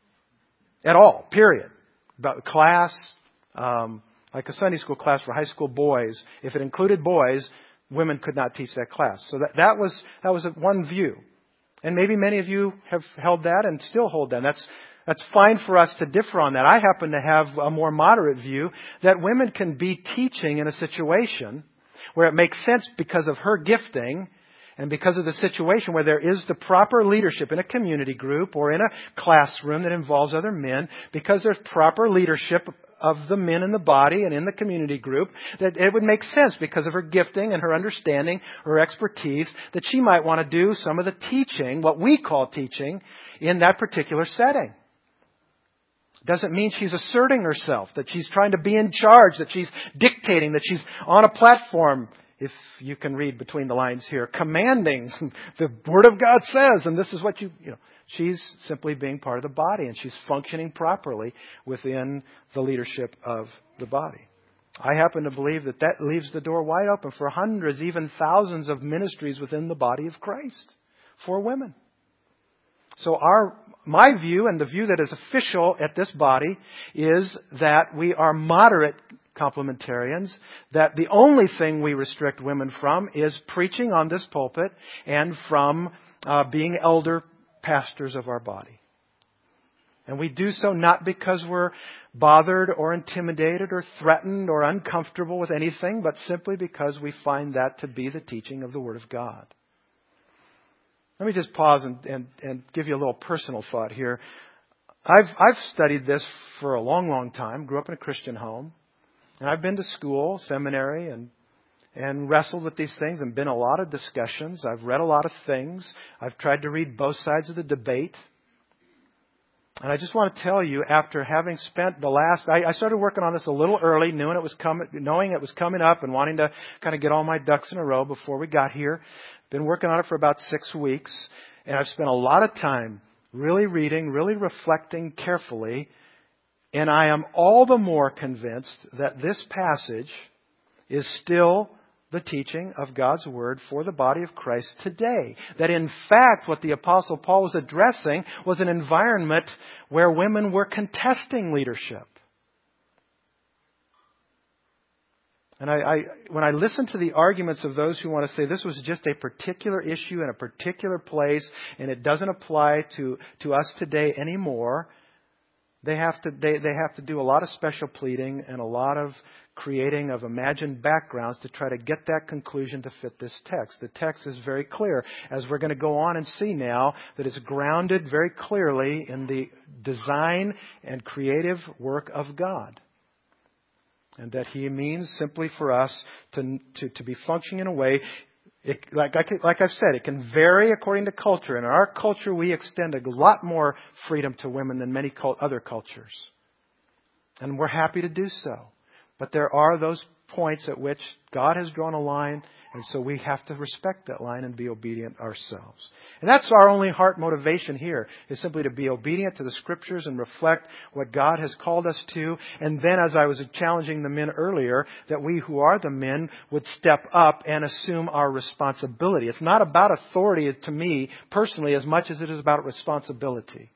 At all, period. About class, um, like a Sunday school class for high school boys. If it included boys, women could not teach that class. So that, that was that was one view. And maybe many of you have held that and still hold that. That's That's fine for us to differ on that. I happen to have a more moderate view that women can be teaching in a situation where it makes sense because of her gifting and because of the situation where there is the proper leadership in a community group or in a classroom that involves other men, because there's proper leadership of the men in the body and in the community group, that it would make sense because of her gifting and her understanding, her expertise, that she might want to do some of the teaching, what we call teaching, in that particular setting. Doesn't mean she's asserting herself, that she's trying to be in charge, that she's dictating, that she's on a platform, if you can read between the lines here, commanding, the Word of God says, and this is what you, you know, she's simply being part of the body, and she's functioning properly within the leadership of the body. I happen to believe that that leaves the door wide open for hundreds, even thousands of ministries within the body of Christ for women. So our, my view and the view that is official at this body is that we are moderate complementarians, that the only thing we restrict women from is preaching on this pulpit and from uh, being elder pastors of our body. And we do so not because we're bothered or intimidated or threatened or uncomfortable with anything, but simply because we find that to be the teaching of the Word of God. Let me just pause and, and, and give you a little personal thought here. I've, I've studied this for a long, long time. Grew up in a Christian home. And I've been to school, seminary, and and wrestled with these things and been in a lot of discussions. I've read a lot of things. I've tried to read both sides of the debate. And I just want to tell you, after having spent the last, I, I started working on this a little early, knowing it was coming, knowing it was coming up, and wanting to kind of get all my ducks in a row before we got here. Been working on it for about six weeks, and I've spent a lot of time really reading, really reflecting carefully. And I am all the more convinced that this passage is still the teaching of God's Word for the body of Christ today. That in fact, what the Apostle Paul was addressing was an environment where women were contesting leadership. And I, I, when I listen to the arguments of those who want to say this was just a particular issue in a particular place and it doesn't apply to, to us today anymore, They have to they, they have to do a lot of special pleading and a lot of creating of imagined backgrounds to try to get that conclusion to fit this text. The text is very clear, as we're going to go on and see now, that it's grounded very clearly in the design and creative work of God. And that He means simply for us to to, to be functioning in a way. It, like, like, like I've said, it can vary according to culture. And in our culture, we extend a lot more freedom to women than many cult, other cultures. And we're happy to do so. But there are those points at which God has drawn a line, and so we have to respect that line and be obedient ourselves. And that's our only heart motivation here, is simply to be obedient to the Scriptures and reflect what God has called us to. And then, as I was challenging the men earlier, that we who are the men would step up and assume our responsibility. It's not about authority to me personally as much as it is about responsibility.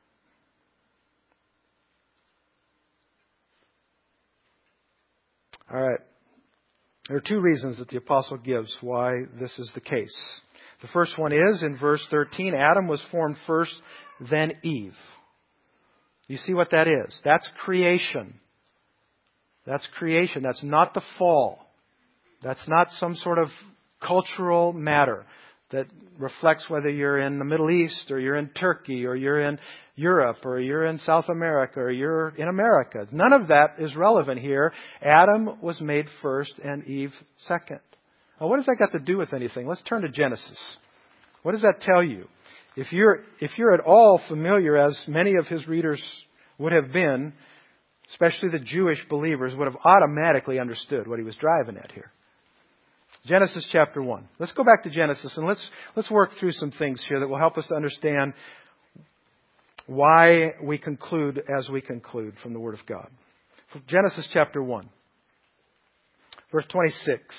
All right. There are two reasons that the apostle gives why this is the case. The first one is in verse thirteen, Adam was formed first, then Eve. You see what that is? That's creation. That's creation. That's not the fall. That's not some sort of cultural matter that reflects whether you're in the Middle East or you're in Turkey or you're in Europe or you're in South America or you're in America. None of that is relevant here. Adam was made first and Eve second. Now, what does that got to do with anything? Let's turn to Genesis. What does that tell you? If you're, if you're at all familiar, as many of his readers would have been, especially the Jewish believers, would have automatically understood what he was driving at here. Genesis chapter one. Let's go back to Genesis and let's let's work through some things here that will help us to understand why we conclude as we conclude from the Word of God. From Genesis chapter one. Verse twenty-six.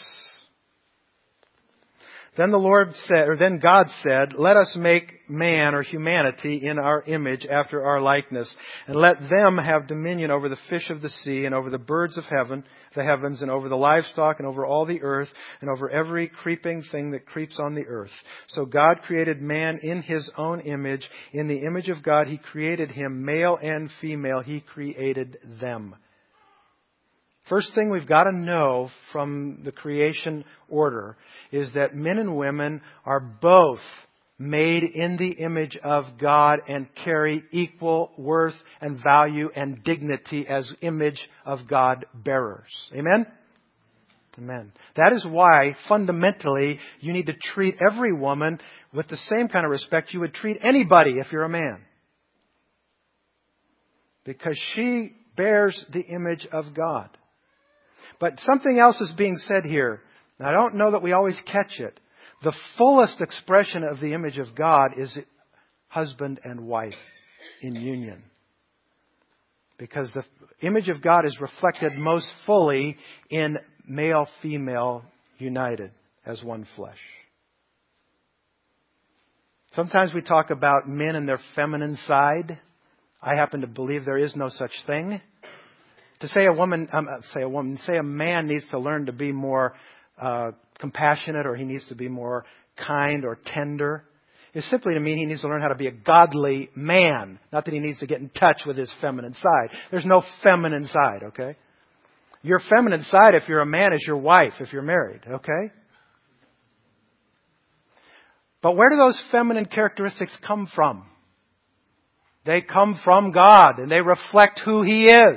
Then the Lord said, or then God said, let us make man or humanity in our image after our likeness, and let them have dominion over the fish of the sea and over the birds of heaven, the heavens, and over the livestock and over all the earth and over every creeping thing that creeps on the earth. So God created man in His own image. In the image of God He created him, male and female. He created them. First thing we've got to know from the creation order is that men and women are both made in the image of God and carry equal worth and value and dignity as image of God bearers. Amen? Amen. That is why, fundamentally, you need to treat every woman with the same kind of respect you would treat anybody if you're a man. Because she bears the image of God. But something else is being said here. I don't know that we always catch it. The fullest expression of the image of God is husband and wife in union. Because the image of God is reflected most fully in male-female united as one flesh. Sometimes we talk about men and their feminine side. I happen to believe there is no such thing. To say a woman, um, say a woman, say a man needs to learn to be more uh, compassionate, or he needs to be more kind or tender, is simply to mean he needs to learn how to be a godly man. Not that he needs to get in touch with his feminine side. There's no feminine side, okay? Your feminine side, if you're a man, is your wife, if you're married, okay? But where do those feminine characteristics come from? They come from God, and they reflect who He is.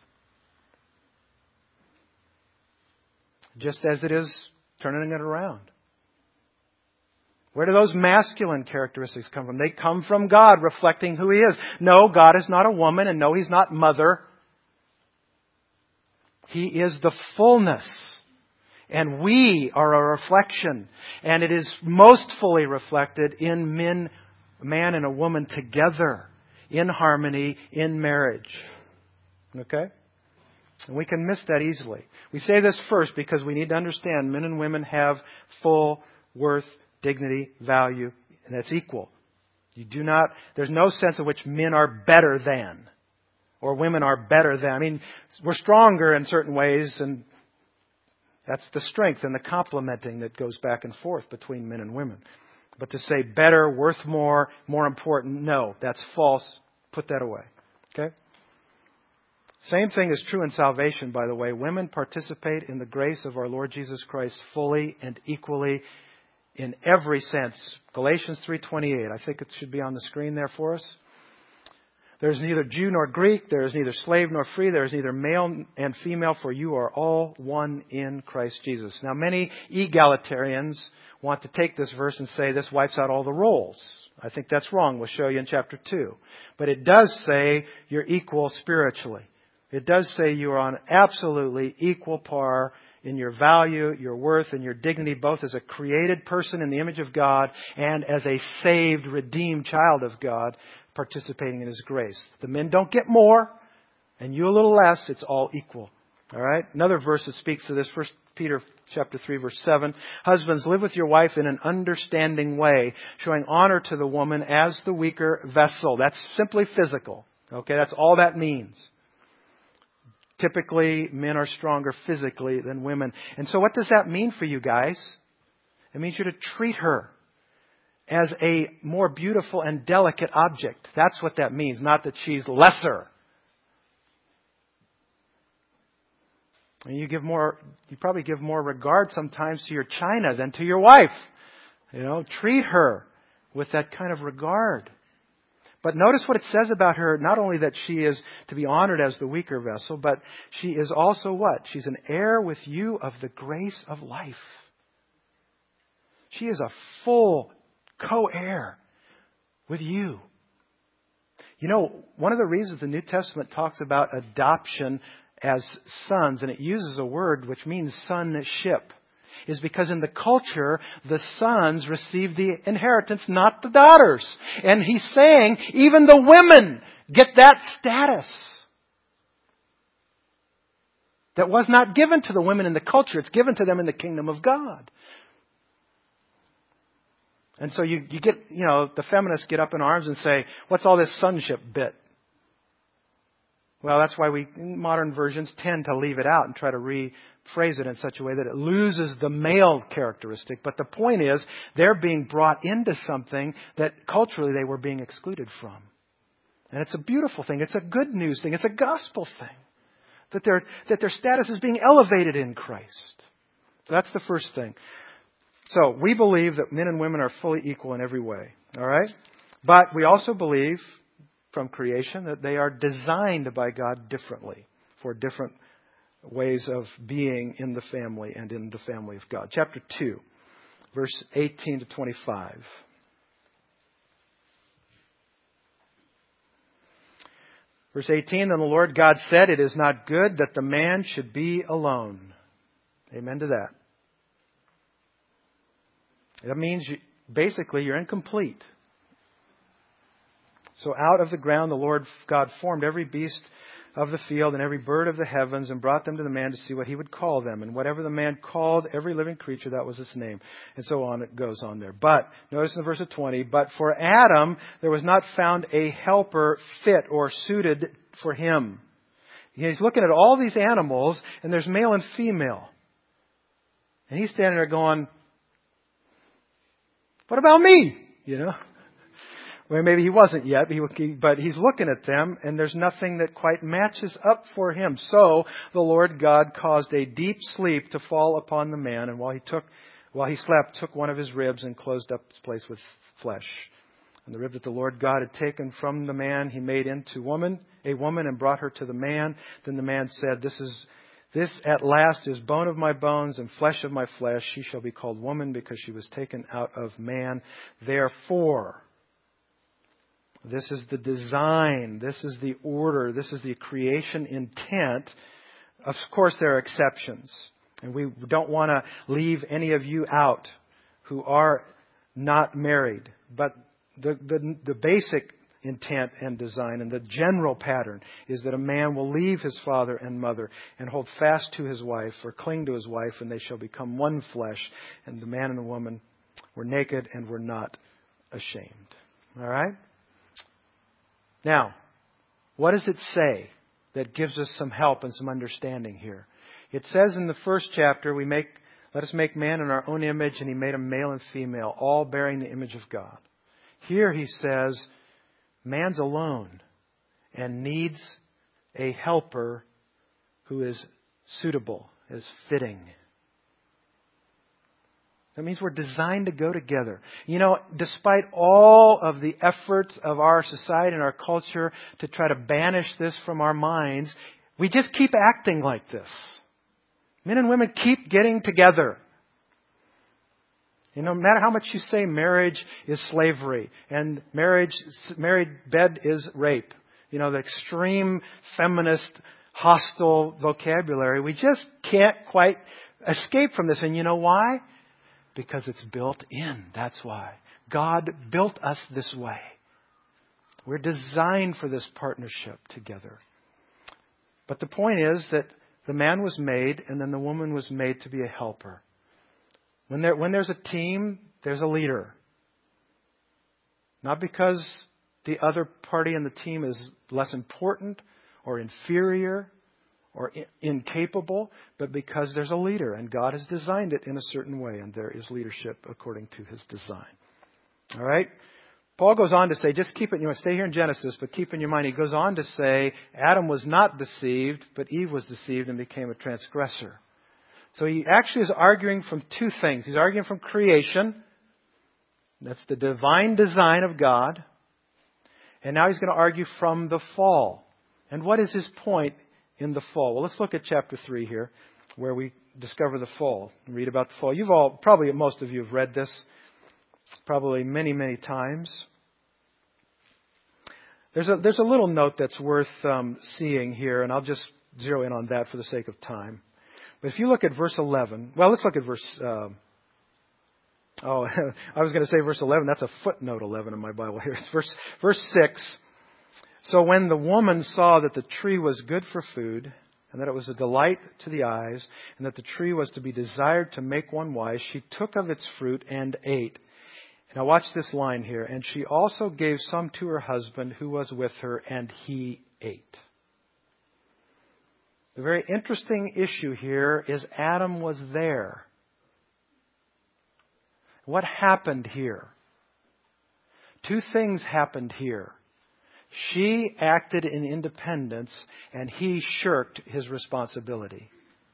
Just as it is turning it around. Where do those masculine characteristics come from? They come from God, reflecting who He is. No, God is not a woman, and no, He's not mother. He is the fullness. And we are a reflection. And it is most fully reflected in men, a man and a woman together, in harmony, in marriage. Okay? And we can miss that easily. We say this first because we need to understand men and women have full worth, dignity, value, and that's equal. You do not, there's no sense in which men are better than, or women are better than. I mean, we're stronger in certain ways, and that's the strength and the complementing that goes back and forth between men and women. But to say better, worth more, more important, no, that's false. Put that away. Okay? Same thing is true in salvation, by the way. Women participate in the grace of our Lord Jesus Christ fully and equally in every sense. Galatians three twenty-eight. I think it should be on the screen there for us. There is neither Jew nor Greek. There is neither slave nor free. There is neither male and female, for you are all one in Christ Jesus. Now, many egalitarians want to take this verse and say this wipes out all the roles. I think that's wrong. We'll show you in chapter two. But it does say you're equal spiritually. It does say you are on absolutely equal par in your value, your worth, and your dignity, both as a created person in the image of God and as a saved, redeemed child of God participating in His grace. The men don't get more, and you a little less. It's all equal. All right? Another verse that speaks to this, First Peter chapter three, verse seven. Husbands, live with your wife in an understanding way, showing honor to the woman as the weaker vessel. That's simply physical. Okay? That's all that means. Typically, men are stronger physically than women. And so what does that mean for you guys? It means you're to treat her as a more beautiful and delicate object. That's what that means, not that she's lesser. And you give more, you probably give more regard sometimes to your china than to your wife. You know, treat her with that kind of regard. But notice what it says about her, not only that she is to be honored as the weaker vessel, but she is also what? She's an heir with you of the grace of life. She is a full co-heir with you. You know, one of the reasons the New Testament talks about adoption as sons, and it uses a word which means sonship, is because in the culture, the sons receive the inheritance, not the daughters. And he's saying even the women get that status. that was not given to the women in the culture. It's given to them in the kingdom of God. And so you, you get, you know, the feminists get up in arms and say, what's all this sonship bit? Well, that's why we, in modern versions, tend to leave it out and try to rephrase it in such a way that it loses the male characteristic. But the point is, they're being brought into something that culturally they were being excluded from. And it's a beautiful thing. It's a good news thing. It's a gospel thing. That their, that their status is being elevated in Christ. So that's the first thing. So we believe that men and women are fully equal in every way. All right? But we also believe from creation that they are designed by God differently for different ways of being in the family and in the family of God. Chapter two, verse eighteen to twenty-five. Verse eighteen, then the Lord God said, it is not good that the man should be alone. Amen to that. That means you, basically you're incomplete. So out of the ground the Lord God formed every beast of the field and every bird of the heavens and brought them to the man to see what he would call them. And whatever the man called every living creature, that was its name. And so on, it goes on there. But, notice in verse twenty, but for Adam there was not found a helper fit or suited for him. He's looking at all these animals and there's male and female. And he's standing there going, what about me? You know? Well, maybe he wasn't yet, but he's looking at them and there's nothing that quite matches up for him. So the Lord God caused a deep sleep to fall upon the man, and while he took, while he slept, took one of his ribs and closed up his place with flesh. And the rib that the Lord God had taken from the man, he made into woman, a woman, and brought her to the man. Then the man said, This is This at last is bone of my bones and flesh of my flesh. She shall be called woman because she was taken out of man. Therefore, this is the design. This is the order. This is the creation intent. Of course, there are exceptions. And we don't want to leave any of you out who are not married. But the, the, the basic intent and design and the general pattern is that a man will leave his father and mother and hold fast to his wife or cling to his wife, and they shall become one flesh. And the man and the woman were naked and were not ashamed. All right? Now, what does it say that gives us some help and some understanding here? It says in the first chapter, we make, let us make man in our own image, and he made them male and female, all bearing the image of God. Here he says, man's alone and needs a helper who is suitable, is fitting. That means we're designed to go together. You know, despite all of the efforts of our society and our culture to try to banish this from our minds, we just keep acting like this. Men and women keep getting together. You know, no matter how much you say marriage is slavery and marriage, married bed is rape, you know, the extreme feminist, hostile vocabulary, we just can't quite escape from this. And you know why? Because it's built in. That's why. God built us this way. We're designed for this partnership together. But the point is that the man was made and then the woman was made to be a helper. When there, when there's a team, there's a leader. Not because the other party in the team is less important or inferior or incapable, but because there's a leader and God has designed it in a certain way, and there is leadership according to His design. All right? Paul goes on to say, just keep it, you know, stay here in Genesis, but keep in your mind, he goes on to say, Adam was not deceived, but Eve was deceived and became a transgressor. So he actually is arguing from two things. He's arguing from creation. That's the divine design of God. And now he's going to argue from the fall. And what is his point in the fall? Well, let's look at chapter three here, where we discover the fall and read about the fall. You've all, probably most of you have read this, probably many, many times. There's a, there's a little note that's worth um, seeing here, and I'll just zero in on that for the sake of time. But if you look at verse eleven, well, let's look at verse, uh, oh, I was going to say verse eleven. That's a footnote eleven in my Bible here. It's verse, verse six. So when the woman saw that the tree was good for food, and that it was a delight to the eyes, and that the tree was to be desired to make one wise, she took of its fruit and ate. Now watch this line here. And she also gave some to her husband who was with her, and he ate. The very interesting issue here is Adam was there. What happened here? Two things happened here. She acted in independence, and he shirked his responsibility.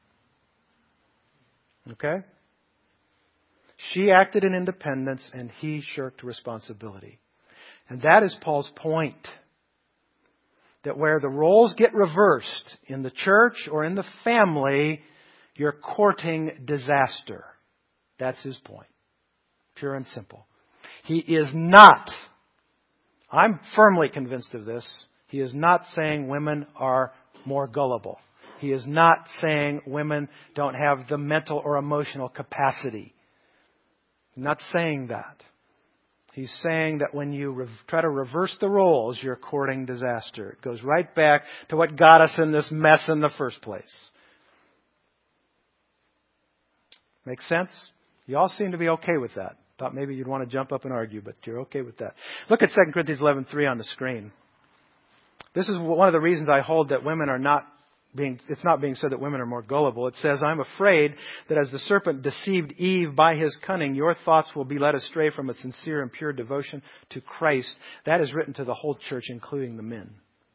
Okay? She acted in independence, and he shirked responsibility. And that is Paul's point. That where the roles get reversed in the church or in the family, you're courting disaster. That's his point. Pure and simple. He is not, I'm firmly convinced of this, he is not saying women are more gullible. He is not saying women don't have the mental or emotional capacity. He's not saying that. He's saying that when you re- try to reverse the roles, you're courting disaster. It goes right back to what got us in this mess in the first place. Make sense? You all seem to be okay with that. Thought maybe you'd want to jump up and argue, but you're okay with that. Look at Second Corinthians eleven three on the screen. This is one of the reasons I hold that women are not being, it's not being said that women are more gullible. It says, I'm afraid that as the serpent deceived Eve by his cunning, your thoughts will be led astray from a sincere and pure devotion to Christ. That is written to the whole church, including the men.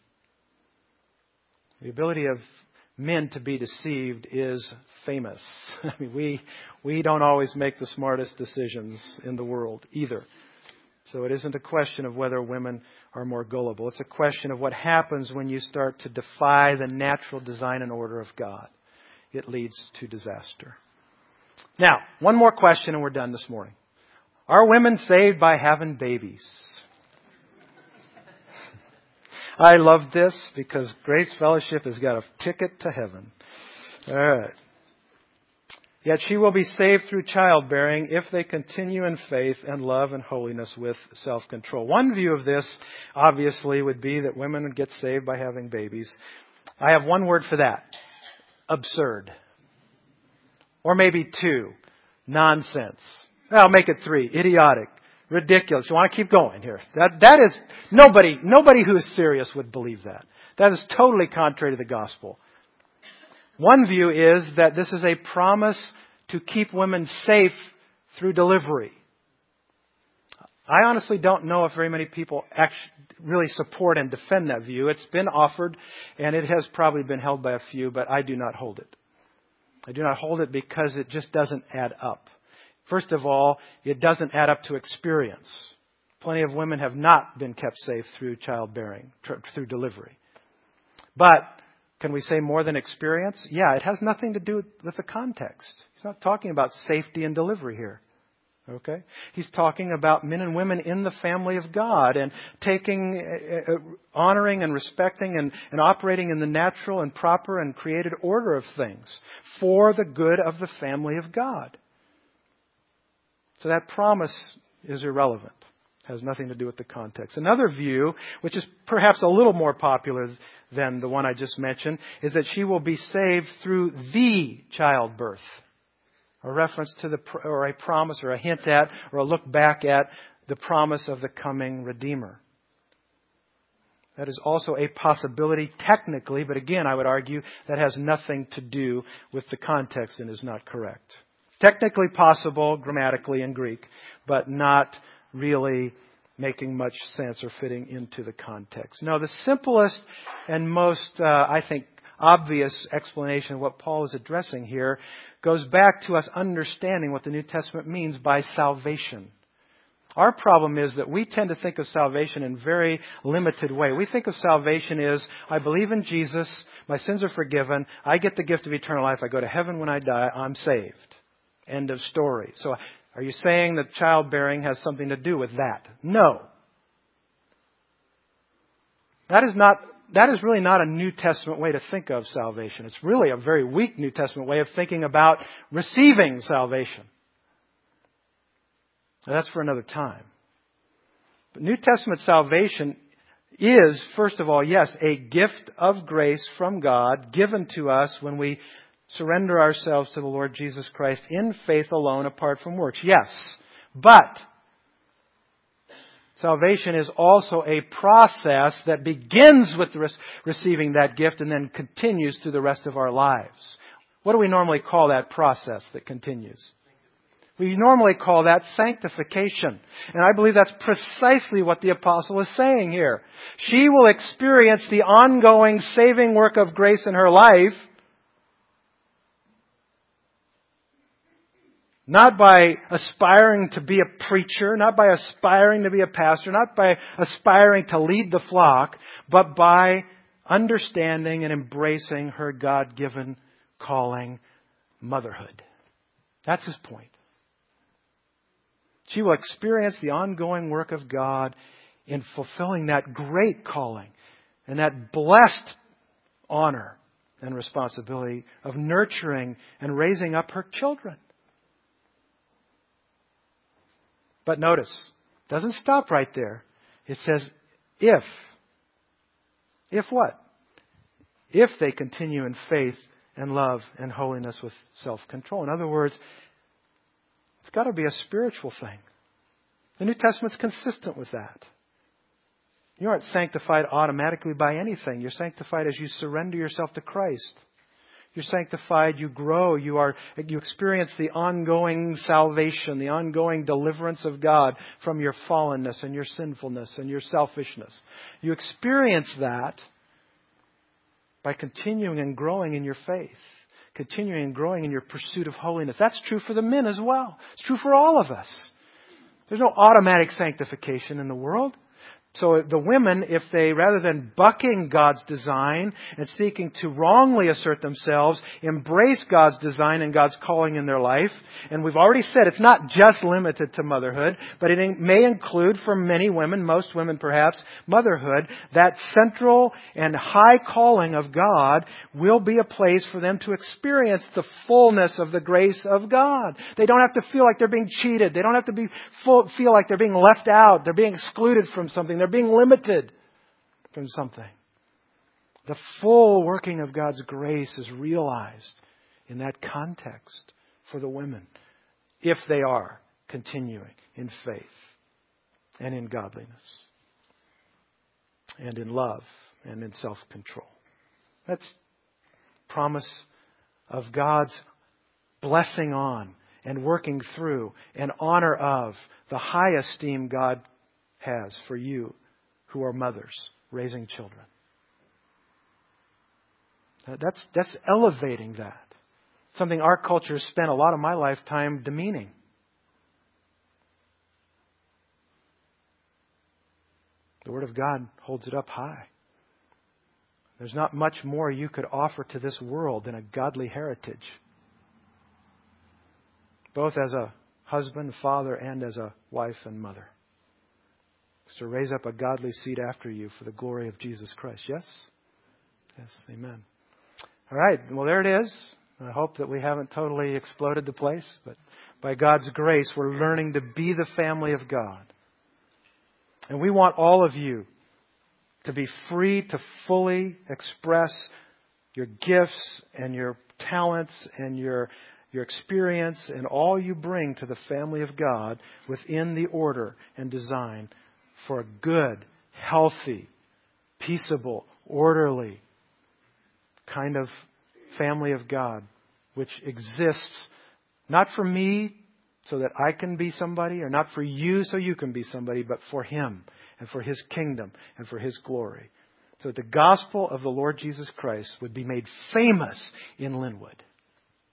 The ability of men to be deceived is famous. I mean, we we don't always make the smartest decisions in the world either. So it isn't a question of whether women are more gullible. It's a question of what happens when you start to defy the natural design and order of God. It leads to disaster. Now, one more question and we're done this morning. Are women saved by having babies? I love this because Grace Fellowship has got a ticket to heaven. All right. Yet she will be saved through childbearing if they continue in faith and love and holiness with self-control. One view of this, obviously, would be that women would get saved by having babies. I have one word for that. Absurd. Or maybe two. Nonsense. I'll make it three. Idiotic. Ridiculous. You want to keep going here. That, that is, nobody, nobody who is serious would believe that. That is totally contrary to the gospel. One view is that this is a promise to keep women safe through delivery. I honestly don't know if very many people actually really support and defend that view. It's been offered and it has probably been held by a few, but I do not hold it. I do not hold it because it just doesn't add up. First of all, it doesn't add up to experience. Plenty of women have not been kept safe through childbearing, through delivery. But can we say more than experience? Yeah, it has nothing to do with the context. He's not talking about safety and delivery here. Okay? He's talking about men and women in the family of God and taking, uh, honoring and respecting and, and operating in the natural and proper and created order of things for the good of the family of God. So that promise is irrelevant. Has nothing to do with the context. Another view, which is perhaps a little more popular than the one I just mentioned, is that she will be saved through the childbirth. A reference to the, or a promise or a hint at, or a look back at the promise of the coming Redeemer. That is also a possibility technically, but again, I would argue that has nothing to do with the context and is not correct. Technically possible grammatically in Greek, but not really making much sense or fitting into the context. No, the simplest and most, uh, I think, obvious explanation of what Paul is addressing here goes back to us understanding what the New Testament means by salvation. Our problem is that we tend to think of salvation in a very limited way. We think of salvation as, I believe in Jesus, my sins are forgiven, I get the gift of eternal life, I go to heaven when I die, I'm saved. End of story. So are you saying that childbearing has something to do with that? No. That is not, that is really not a New Testament way to think of salvation. It's really a very weak New Testament way of thinking about receiving salvation. Now, that's for another time. But New Testament salvation is, first of all, yes, a gift of grace from God given to us when we surrender ourselves to the Lord Jesus Christ in faith alone, apart from works. Yes, but salvation is also a process that begins with re- receiving that gift and then continues through the rest of our lives. What do we normally call that process that continues? We normally call that sanctification. And I believe that's precisely what the apostle is saying here. She will experience the ongoing saving work of grace in her life, not by aspiring to be a preacher, not by aspiring to be a pastor, not by aspiring to lead the flock, but by understanding and embracing her God-given calling, motherhood. That's his point. She will experience the ongoing work of God in fulfilling that great calling and that blessed honor and responsibility of nurturing and raising up her children. But notice, it doesn't stop right there. It says, if. If what? If they continue in faith and love and holiness with self-control. In other words, it's got to be a spiritual thing. The New Testament's consistent with that. You aren't sanctified automatically by anything. You're sanctified as you surrender yourself to Christ. You're sanctified, you grow, you are, you experience the ongoing salvation, the ongoing deliverance of God from your fallenness and your sinfulness and your selfishness. You experience that by continuing and growing in your faith. Continuing and growing in your pursuit of holiness. That's true for the men as well. It's true for all of us. There's no automatic sanctification in the world. So the women, if they, rather than bucking God's design and seeking to wrongly assert themselves, embrace God's design and God's calling in their life, and we've already said it's not just limited to motherhood, but it may include for many women, most women perhaps, motherhood, that central and high calling of God will be a place for them to experience the fullness of the grace of God. They don't have to feel like they're being cheated. They don't have to be full, feel like they're being left out. They're being excluded from something. They're being limited from something. The full working of God's grace is realized in that context for the women, if they are continuing in faith and in godliness and in love and in self-control. That's promise of God's blessing on and working through and honor of the high esteem God has for you who are mothers raising children. That's, that's elevating that. Something our culture has spent a lot of my lifetime demeaning. The Word of God holds it up high. There's not much more you could offer to this world than a godly heritage. Both as a husband, father, and as a wife and mother. It's to raise up a godly seed after you for the glory of Jesus Christ. Yes? Yes. Amen. All right. Well, there it is. I hope that we haven't totally exploded the place, but by God's grace, we're learning to be the family of God. And we want all of you to be free to fully express your gifts and your talents and your your experience and all you bring to the family of God within the order and design for a good, healthy, peaceable, orderly kind of family of God, which exists not for me so that I can be somebody, or not for you so you can be somebody, but for Him and for His kingdom and for His glory. So that the gospel of the Lord Jesus Christ would be made famous in Linwood.